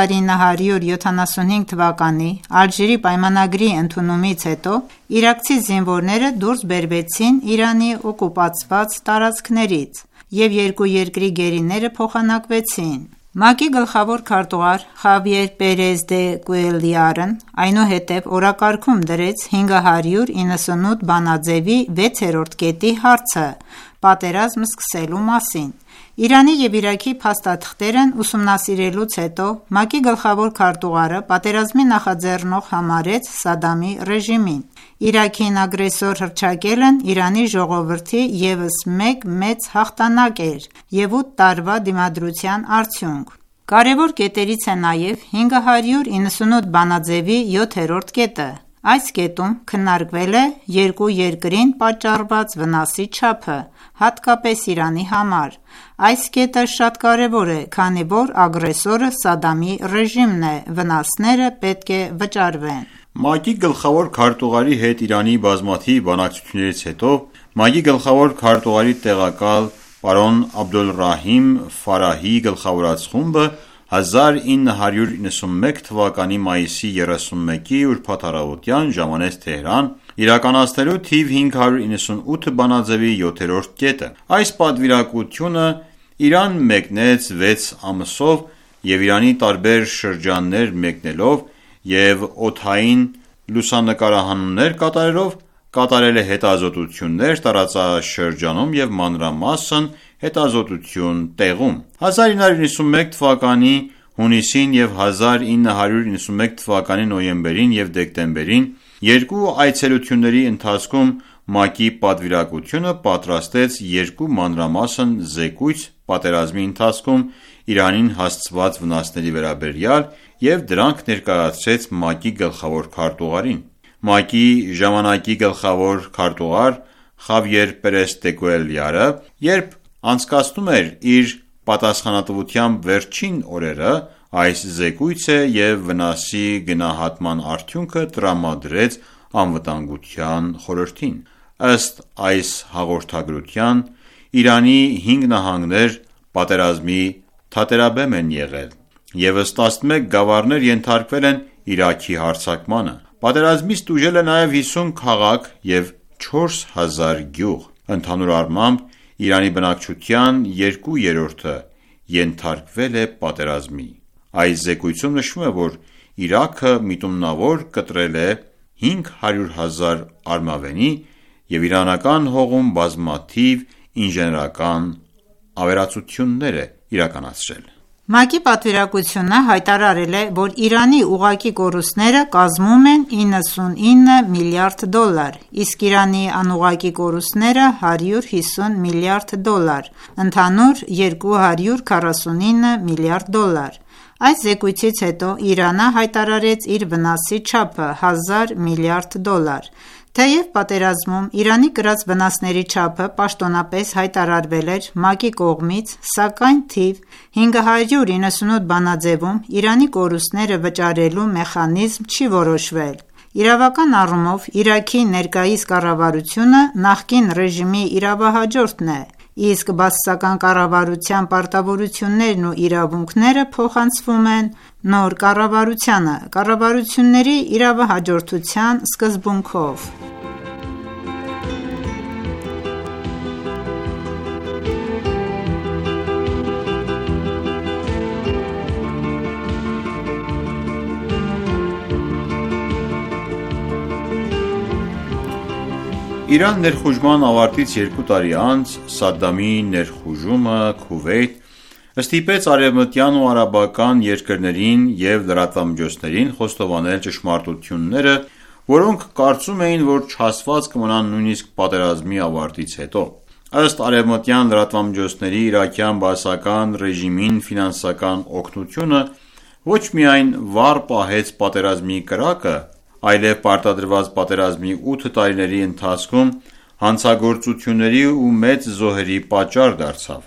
1975 թվականի Ալժիրի պայմանագրի ընդունումից հետո իրաքցի զինվորները դուրս բերվեցին Իրանի օկուպացված տարածքներից և երկու երկրի գերիները փոխանակվեցին։ ՄԱԿ-ի գլխավոր քարտուղար Խավիեր Պերեզ դե Կուելյարն այնուհետև օրակարգում դրեց 598 բանաձևի 6-րդ կետի հարցը պատերազմ սկսելու մասին։ Իրանի և Իրաքի փաստաթղթերն ուսումնասիրելուց հետո ՄԱԿ-ի գլխավոր քարտուղարը պատերազմի նախաձեռնող համարեց Սադամի ռեժիմին։ Իրաքին ագրեսոր հռչակելն Իրանի ժողովրդի ևս մեկ մեծ հաղթանակ էր և 8 տարվա դիմադրության արդյունք։ Կարևոր կետերից է նաև 598 բանաձևի 7-րդ կետը։ Այս կետում քննարկվել է երկու երկրին պատճառված վնասի չափը, հատկապես Իրանի համար։ Այս կետը շատ կարևոր է, քանի որ ագրեսորը Սադամի ռեժիմն է, վնասները պետք է վճարվեն։ ՄԱԿ-ի գլխավոր քարտուղարի հետ Իրանի բազմաթիվ բանակցություններից հետո ՄԱԿ-ի գլխավոր քարտուղարի տեղակալ պարոն Աբդոլռահիմ Ֆարահի գլխավորած խումբը 1991 թվականի մայիսի 31-ի ուրբաթ առավոտյան ժամանեց Թեհրան՝ իրականացնելու թիվ 598 բանաձևի 7-րդ կետը։ Այս պատվիրակությունը Իրան մեկնեց 6 ամսով և Իրանի տարբեր շրջաններ մեկնելով և օդային լուսանկարահանումներ կատարելով կատարել է հետազոտություններ տարածաշրջանում և մանրամասն հետազոտություն տեղում։ 1991 թվականի հունիսին և 1991 թվականի նոյեմբերին և դեկտեմբերին երկու այցելությունների ընթացքում ՄԱԿ-ի պատվիրակությունը պատրաստեց երկու մանրամասն զեկույց պատերազմի ընթացքում Իրանին հասցված վնասների վերաբերյալ և դրանք ներկայացրեց ՄԱԿ-ի գլխավոր քարտուղարին։ ՄԱԿ-ի ժամանակի գլխավոր քարտուղար Խավիեր Պերես դե Կուելյարը, երբ անցկացնում էր իր պատասխանատվությամբ վերջին օրերը, այս զեկույցը և վնասի գնահատման արդյունքը տրամադրեց Անվտանգության խորհրդին։ Ըստ այս հաղորդագրության, Իրանի 5 նահանգներ պատերազմի թատերաբեմ են եղել, ևս 11 գավառներ ենթարկվել են Իրաքի հարձակմանը։ Պատերազմից տուժել է նաև 50 քաղաք և 4000 գյուղ։ Ընդհանուր առմամբ, Իրանի բնակչության 2/3-ը ենթարկվել է պատերազմի։ Այս զեկույցում նշվում է, որ Իրաքը միտումնավոր կտրել է 500,000 արմավենի և իրանական հողում բազմաթիվ ինժեներական ավերածություններ է իրականացրել։ ՄԱԿ-ի պատվիրակությունը հայտարարել է, որ Իրանի ուղղակի կորուստները կազմում են $99 միլիարդ, իսկ Իրանի անուղղակի կորուստները $150 միլիարդ, ընդհանուր $249 միլիարդ։ Այս զեկույցից հետո Իրանը հայտարարեց իր վնասի չափը $1000 միլիարդ։ Թեև պատերազմում Իրանի կրած վնասների չափը պաշտոնապես հայտարարվել էր ՄԱԿ-ի կողմից, սակայն թիվ 598 բանաձևում Իրանի կորուստները վճարելու մեխանիզմ չի որոշվել, Իրավական առումով Իրաքի ներկայիս կառավարությունը նախկին ռեժիմի իրավահաջորդն է, իսկ բաասական կառավարության պարտավորություններն ու իրավունքները փոխանցվում են նոր կառավարությանը, կառավարությունների իրավահաջորդության սկզբունքով։ Իրան ներխուժման ավարտից 2 տարի անց Սադդամի ներխուժումը Քուվեյթ ստիպեց արևմտյան ու արաբական երկրներին և լրատվամիջոցներին խոստովանել ճշմարտությունները, որոնք կարծում էին, որ չհասված կմնան նույնիսկ պատերազմի ավարտից հետո։ Ըստ արևմտյան լրատվամիջոցների, իրաքյան բաասական ռեժիմին ֆինանսական օգնությունը ոչ միայն վառ պահեց պատերազմի կրակը, այլև պարտադրված պատերազմի 8 տարիների ընթացքում հանցագործությունների ու մեծ զոհերի պատճառ դարձավ։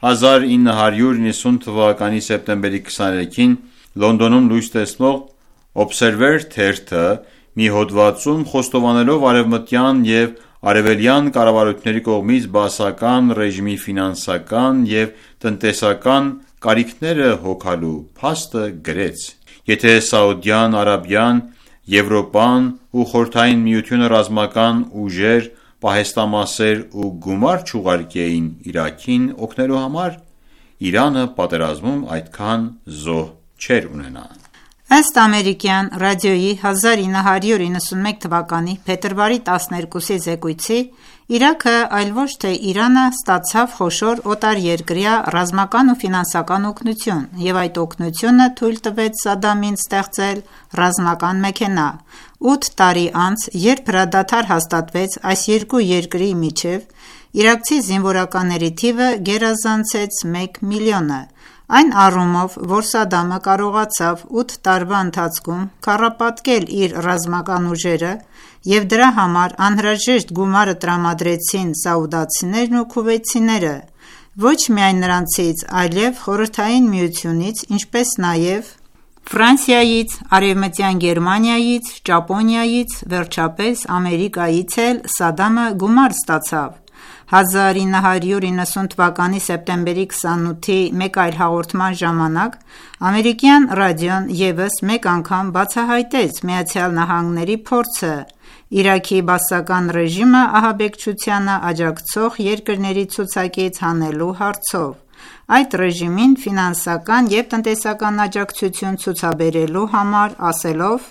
1990 թվականի սեպտեմբերի 23-ին Լոնդոնում լույս տեսնող Observer թերթը մի հոդվածում խոստովանելով արևմտյան և արևելյան կառավարությունների կողմից բաասական ռեժիմի ֆինանսական և տնտեսական կարիքները հոգալու փաստը գրեց. «Եթե Սաուդյան Արաբիան, Եվրոպան ու Խորհրդային Միությունը ռազմական ուժեր, պահեստամասեր ու գումար չուղարկեին Իրաքին օգնելու համար, Իրանը պատերազմում այդքան զոհ չէր ունենա»։ Ըստ ամերիկյան ռադիոյի 1991 թվականի փետրվարի 12-ի զեկույցի, Իրաքը, այլ ոչ թե Իրանը, ստացավ խոշոր օտարերկրյա ռազմական ու ֆինանսական օգնություն, և այդ օգնությունը թույլ տվեց Սադամին ստեղծել ռազմական մեքենա։ 8 տարի անց, երբ հրադադար հաստատվեց այս երկու երկրի միջև, իրաքցի զինվորականների թիվը գերազանցեց 1 միլիոնը։ Այն առումով, որ Սադամը կարողացավ 8 տարվա ընթացքում քառապատկել իր ռազմական ուժերը և դրա համար անհրաժեշտ գումարը տրամադրեցին սաուդացիներն ու քուվեյթցիները, ոչ միայն նրանցից, այլև Խորհրդային Միությունից, ինչպես նաև Ֆրանսիայից, Արևմտյան Գերմանիայից, Ճապոնիայից, վերջապես Ամերիկայից էլ Սադամը գումար ստացավ։ 1990 թվականի սեպտեմբերի 28-ի մեկ այլ հաղորդման ժամանակ ամերիկյան ռադիոն ևս մեկ անգամ բացահայտեց ԱՄՆ-ի փորձը Իրաքի բաասական ռեժիմը ահաբեկչությանը աջակցող երկրների ցուցակից հանելու հարցով, այդ ռեժիմին ֆինանսական և տնտեսական աջակցություն ցուցաբերելու համար, ասելով.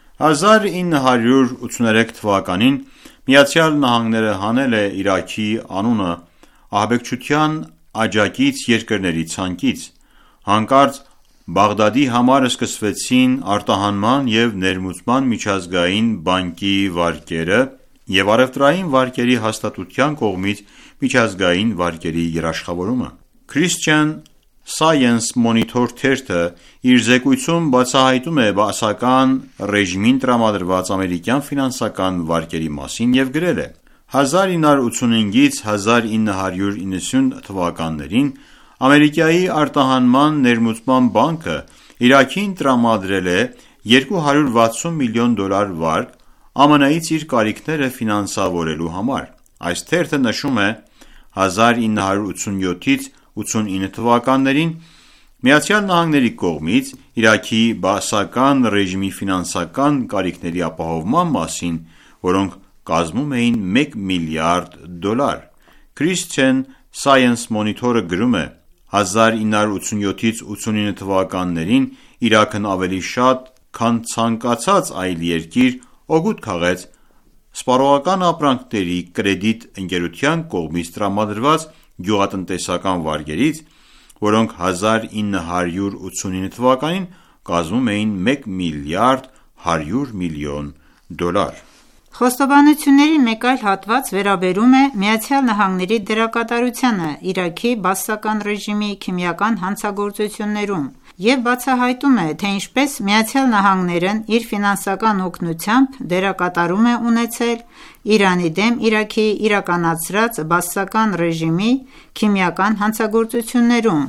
1983 թվականին ԱՄՆ-ն հանել է Իրաքի անունը ահաբեկչության աջակից երկրների ցանկից։ Հանկարծ Բաղդադի համար սկսվեցին արտահանման և ներմուծման միջազգային բանկի վարկերը և առևտրային վարկերի հաստատության կողմից միջազգային վարկերի երաշխավորումը։ Christian Science Monitor թերթը իր զեկույցում բացահայտում է բաասական ռեժիմին տրամադրված ամերիկյան ֆինանսական վարկերի մասին և գրել է. 1985-ից 1990 թվականներին Ամերիկայի արտահանման ներմուծման բանկը Իրաքին տրամադրել է $260 միլիոն վարկ ԱՄՆ-ից իր կարիքները ֆինանսավորելու համար։ Այս թերթը նշում է 1987-ից 89 թվականներին ԱՄՆ-ի կողմից Իրաքի բաասական ռեժիմի ֆինանսական կարիքների ապահովման մասին, որոնք կազմում էին $1 միլիարդ։ Christian Science Monitor-ը գրում է. 1987-ից 89 թվականներին Իրաքն ավելի շատ, քան ցանկացած այլ երկիր, օգուտ քաղեց սպառողական ապրանքների կրեդիտ ընկերության կողմից տրամադրված գյուղատնտեսական վարկերից, որոնք 1989 թվականին կազմում էին $1 միլիարդ 100 միլիոն։ Խոստովանությունների մեկ այլ հատված վերաբերում է ԱՄՆ-ի դերակատարությանը Իրաքի բաասական ռեժիմի քիմիական հանցագործություններում և բացահայտում է, թե ինչպես ԱՄՆ-ն իր ֆինանսական օգնությամբ դերակատարում է ունեցել Իրանի դեմ Իրաքի իրականացրած բաասական ռեժիմի քիմիական հանցագործություններում։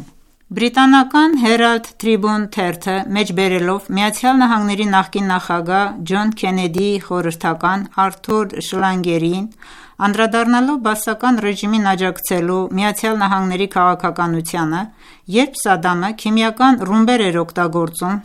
Բրիտանական Herald Tribune թերթը մեջբերելով ԱՄՆ նախկին նախագահ Ջոն Քենեդիի խորհրդական Արթուր Շլանգերին, անդրադառնալով բաասական ռեժիմին աջակցելու ԱՄՆ քաղաքականությանը, երբ Սադամը քիմիական ռումբեր էր օգտագործում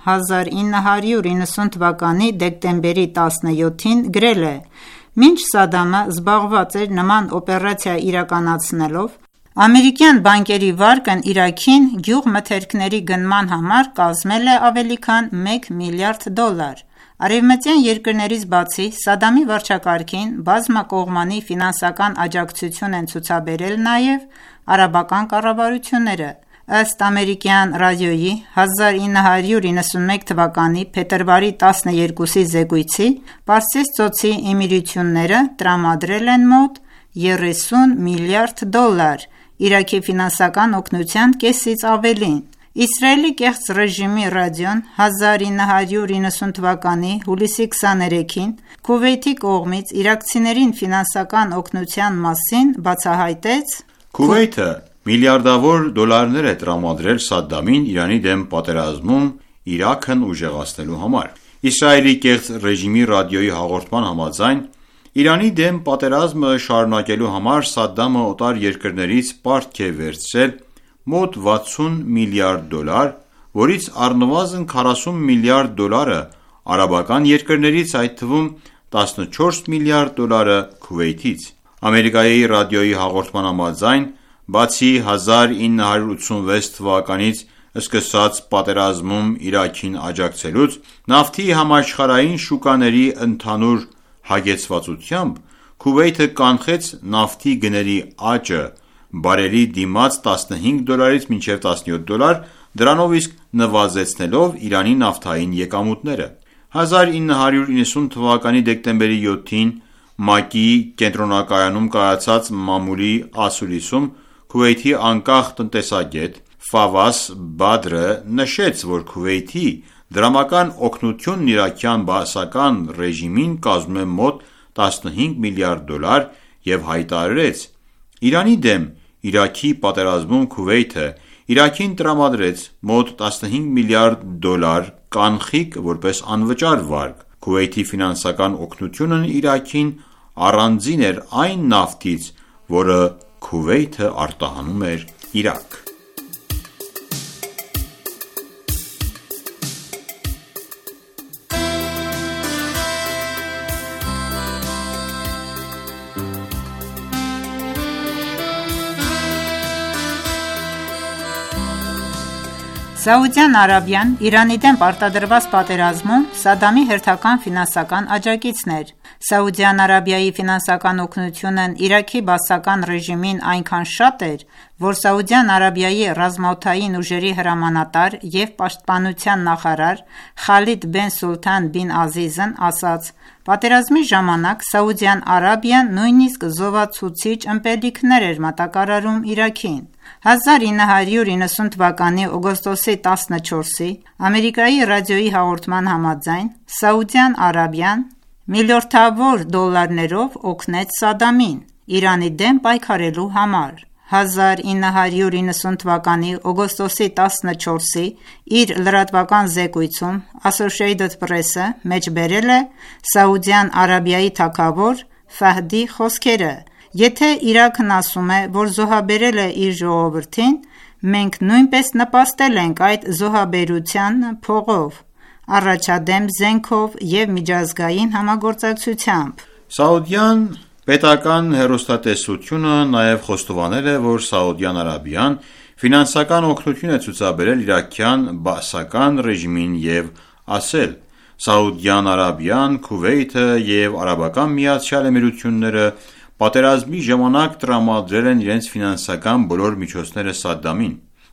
1990 թվականի դեկտեմբերի 17-ին, գրել է. «Մինչ Սադամը զբաղված էր նման օպերացիա իրականացնելով, ամերիկյան բանկերի վարկն Իրաքին գյուղմթերքների գնման համար կազմել է ավելի քան $1 միլիարդ։ Արևմտյան երկրներից բացի, Սադամի վարչակարգին բազմակողմանի ֆինանսական աջակցություն են ցուցաբերել նաև արաբական կառավարությունները»։ Ըստ ամերիկյան ռադիոյի 1991 թվականի փետրվարի 12-ի զեկույցի, Պարսից ծոցի էմիրությունները տրամադրել են մոտ $30 միլիարդ Իրաքի ֆինանսական օգնության կեսից ավելին։ Իսրայելի կեղծ ռեժիմի ռադիոն 1990 թվականի հուլիսի 23-ին Քուվեյթի կողմից իրաքցիներին ֆինանսական օգնության մասին բացահայտեց. «Քուվեյթը միլիարդավոր դոլարներ է տրամադրել Սադդամին Իրանի դեմ պատերազմում Իրաքն ուժեղացնելու համար»։ Իսրայելի կեղծ ռեժիմի ռադիոյի հաղորդման համաձայն, Իրանի դեմ պատերազմը շարունակելու համար Սադդամը օտար երկրներից պարտք է վերցրել մոտ $60 միլիարդ, որից առնվազն $40 միլիարդ արաբական երկրներից, այդ թվում $14 միլիարդ Քուվեյթից։ Ամերիկայի ռադիոյի հաղորդման համաձայն, բացի 1986 թվականից սկսած պատերազմում Իրաքին աջակցելուց, նավթի համաշխարհային շուկաների ընդհանուր հագեցվածությամբ, Քուվեյթը կանխեց նավթի գների աճը բարելի դիմաց $15-ից մինչև $17, դրանով իսկ նվազեցնելով Իրանի նավթային եկամուտները։ 1990 թվականի դեկտեմբերի 7-ին ՄԱԿ-ի կենտրոնակայանում կայացած մամուլի ասուլիսում Քուվեյթի անկախ տնտեսագետ Ֆավաս Բադրը նշեց, որ Քուվեյթի դրամական օգնությունն իրաքյան բաասական ռեժիմին կազմում է մոտ $15 միլիարդ և հայտարարեց. «Իրանի դեմ Իրաքի պատերազմում Քուվեյթը Իրաքին տրամադրեց մոտ $15 միլիարդ կանխիկ որպես անվճար վարկ։ Քուվեյթի ֆինանսական օգնությունն Իրաքին առանձին էր այն նավթից, որը Քուվեյթը արտահանում էր Իրաք»։ Սաուդյան Արաբիան Իրանի դեմ պարտադրված պատերազմում Սադամի հերթական ֆինանսական աջակիցն էր։ Սաուդյան Արաբիայի ֆինանսական օգնությունն Իրաքի բաասական ռեժիմին այնքան շատ էր, որ Սաուդյան Արաբիայի ռազմաօդային ուժերի հրամանատար և պաշտպանության նախարար Խալիդ բեն Սուլթան բին Ազիզն ասաց. «Պատերազմի ժամանակ Սաուդյան Արաբիան նույնիսկ զովացուցիչ ըմպելիքներ էր մատակարարում Իրաքին»։ 1990 թվականի օգոստոսի 14-ի Ամերիկայի ռադիոյի հաղորդման համաձայն, Սաուդյան Արաբիան միլիարդավոր դոլարներով օգնեց Սադամին Իրանի դեմ պայքարելու համար։ 1990 թվականի օգոստոսի 14-ի իր լրատվական զեկույցում Associated Press-ը մեջբերել է Սաուդյան Արաբիայի թագավոր Ֆահդի խոսքերը. «Եթե Իրաքն ասում է, որ զոհաբերել է իր ժողովրդին, մենք նույնպես նպաստել ենք այդ զոհաբերության փողով, առաջադեմ զենքով և միջազգային համագործակցությամբ»։ Սաուդյան պետական հեռուստատեսությունը նաև խոստովանել է, որ Սաուդյան Արաբիան ֆինանսական օգնություն է ցուցաբերել իրաքյան բաասական ռեժիմին և ասել. «Սաուդյան Արաբիան, Քուվեյթը և Արաբական Միացյալ Էմիրությունները պատերազմի ժամանակ տրամադրել են իրենց ֆինանսական բոլոր միջոցները Սադդամին»։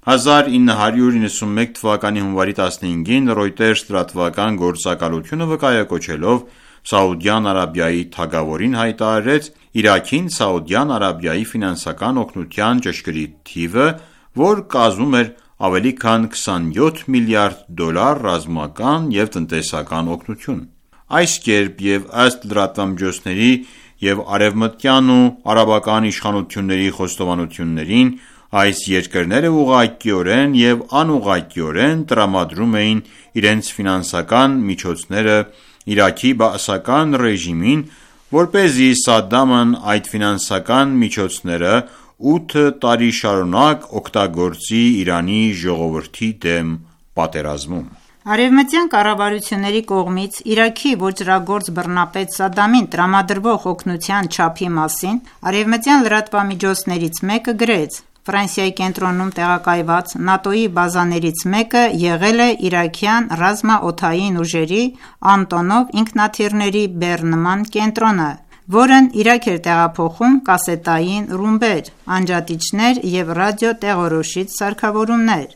1991 թվականի հունվարի 15-ին Reuters լրատվական գործակալությունը վկայակոչելով Սաուդյան Արաբիայի թագավորին հայտարարեց Իրաքին Սաուդյան Արաբիայի ֆինանսական օգնության ճշգրիտ թիվը, որ կազմում էր ավելի քան $27 միլիարդ ռազմական և տնտեսական օգնություն։ Այս կերպ և ըստ լրատվամիջոցների և արևմտյան ու արաբական իշխանությունների խոստովանություններին, Այս երկրները ուղղակիորեն և անուղղակիորեն տրամադրում էին իրենց ֆինանսական միջոցները Իրաքի բաասական ռեժիմին, որպեսզի Սադդամն այդ ֆինանսական միջոցները 8 տարի շարունակ օգտագործի Իրանի ժողովրդի դեմ պատերազմում։ Արևմտյան կառավարությունների կողմից Իրաքի ոճրագործ բռնապետ Սադամին տրամադրվող օգնության չափի մասին արևմտյան լրատվամիջոցներից մեկը գրեց. Ֆրանսիայի կենտրոնում տեղակայված ՆԱՏՕ-ի բազաներից մեկը եղել է իրաքյան ռազմաօդային ուժերի Անտոնով ինքնաթիռների բեռնման կենտրոնը, որն Իրաք էր տեղափոխում կասետային ռումբեր, անջատիչներ և ռադիոտեղորոշիչ սարքավորումներ։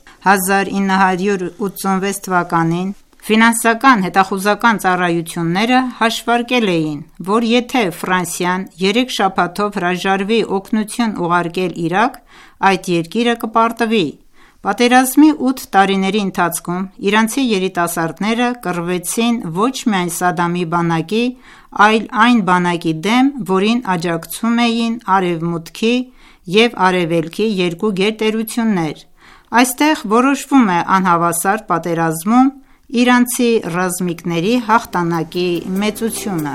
1986 թվականին Ֆինանսական հետախուզական ծառայությունները հաշվարկել էին, որ եթե Ֆրանսիան 3 շաբաթով հրաժարվի օգնություն ուղարկել Իրաք, այդ երկիրը կպարտվի։ Պատերազմի 8 տարիների ընթացքում իրանցի երիտասարդները կռվեցին ոչ միայն Սադամի բանակի, այլ այն բանակի դեմ, որին աջակցում էին Արևմուտքի և Արևելքի երկու գերտերություններ։ Այստեղ որոշվում է անհավասար պատերազմում իրանցի ռազմիկների հաղթանակի մեծությունը։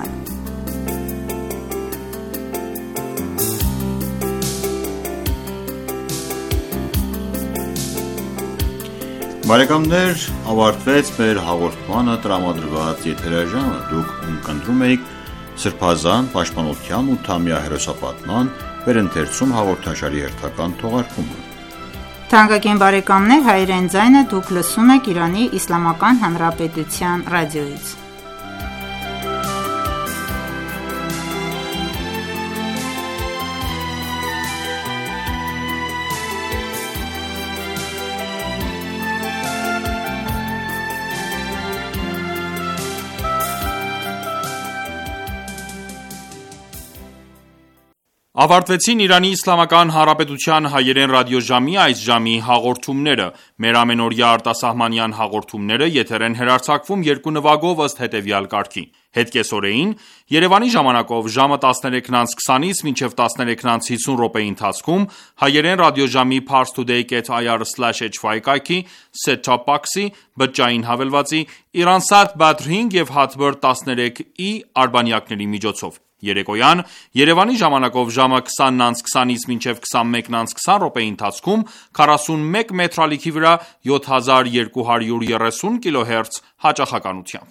Բարեկամներ, ավարտվեց մեր հաղորդմանը տրամադրված եթերաժամը։ Դուք ընկնդրում եք Սրբազան պաշտպանության 8-ամյա հերոսապատման վերընթերցում հաղորդաշարի հերթական թողարկումը։ Թանկագին բարեկամներ, հայրեն ձայնը դուք լսում եք Իրանի Իսլամական Հանրապետության ռադիոյից։ Ավարտվեցին Իրանի Իսլամական Հանրապետության հայերեն ռադիոժամի այս ժամի հաղորդումները։ Մեր ամենօրյա արտասահմանյան հաղորդումները եթեր են հեռարձակվում երկու նվագով ըստ հետևյալ կարգի. Հետկեսօրեին Երևանի ժամանակով ժամը 13:20-ից մինչև 13:50 րոպեի ընթացքում հայերեն ռադիոժամի parstoday.ir/hy կայքի set-top box-ի, բջջային հավելվածի, Iransat Badr 5 և Hotbird 13i արբանյակների միջոցով։ Երեկոյան Երևանի ժամանակով ժամը 20:20-ից մինչև 21:20 րոպեի ընթացքում 41 մետրալիքի վրա 7230 կՀz հաճախականությամբ։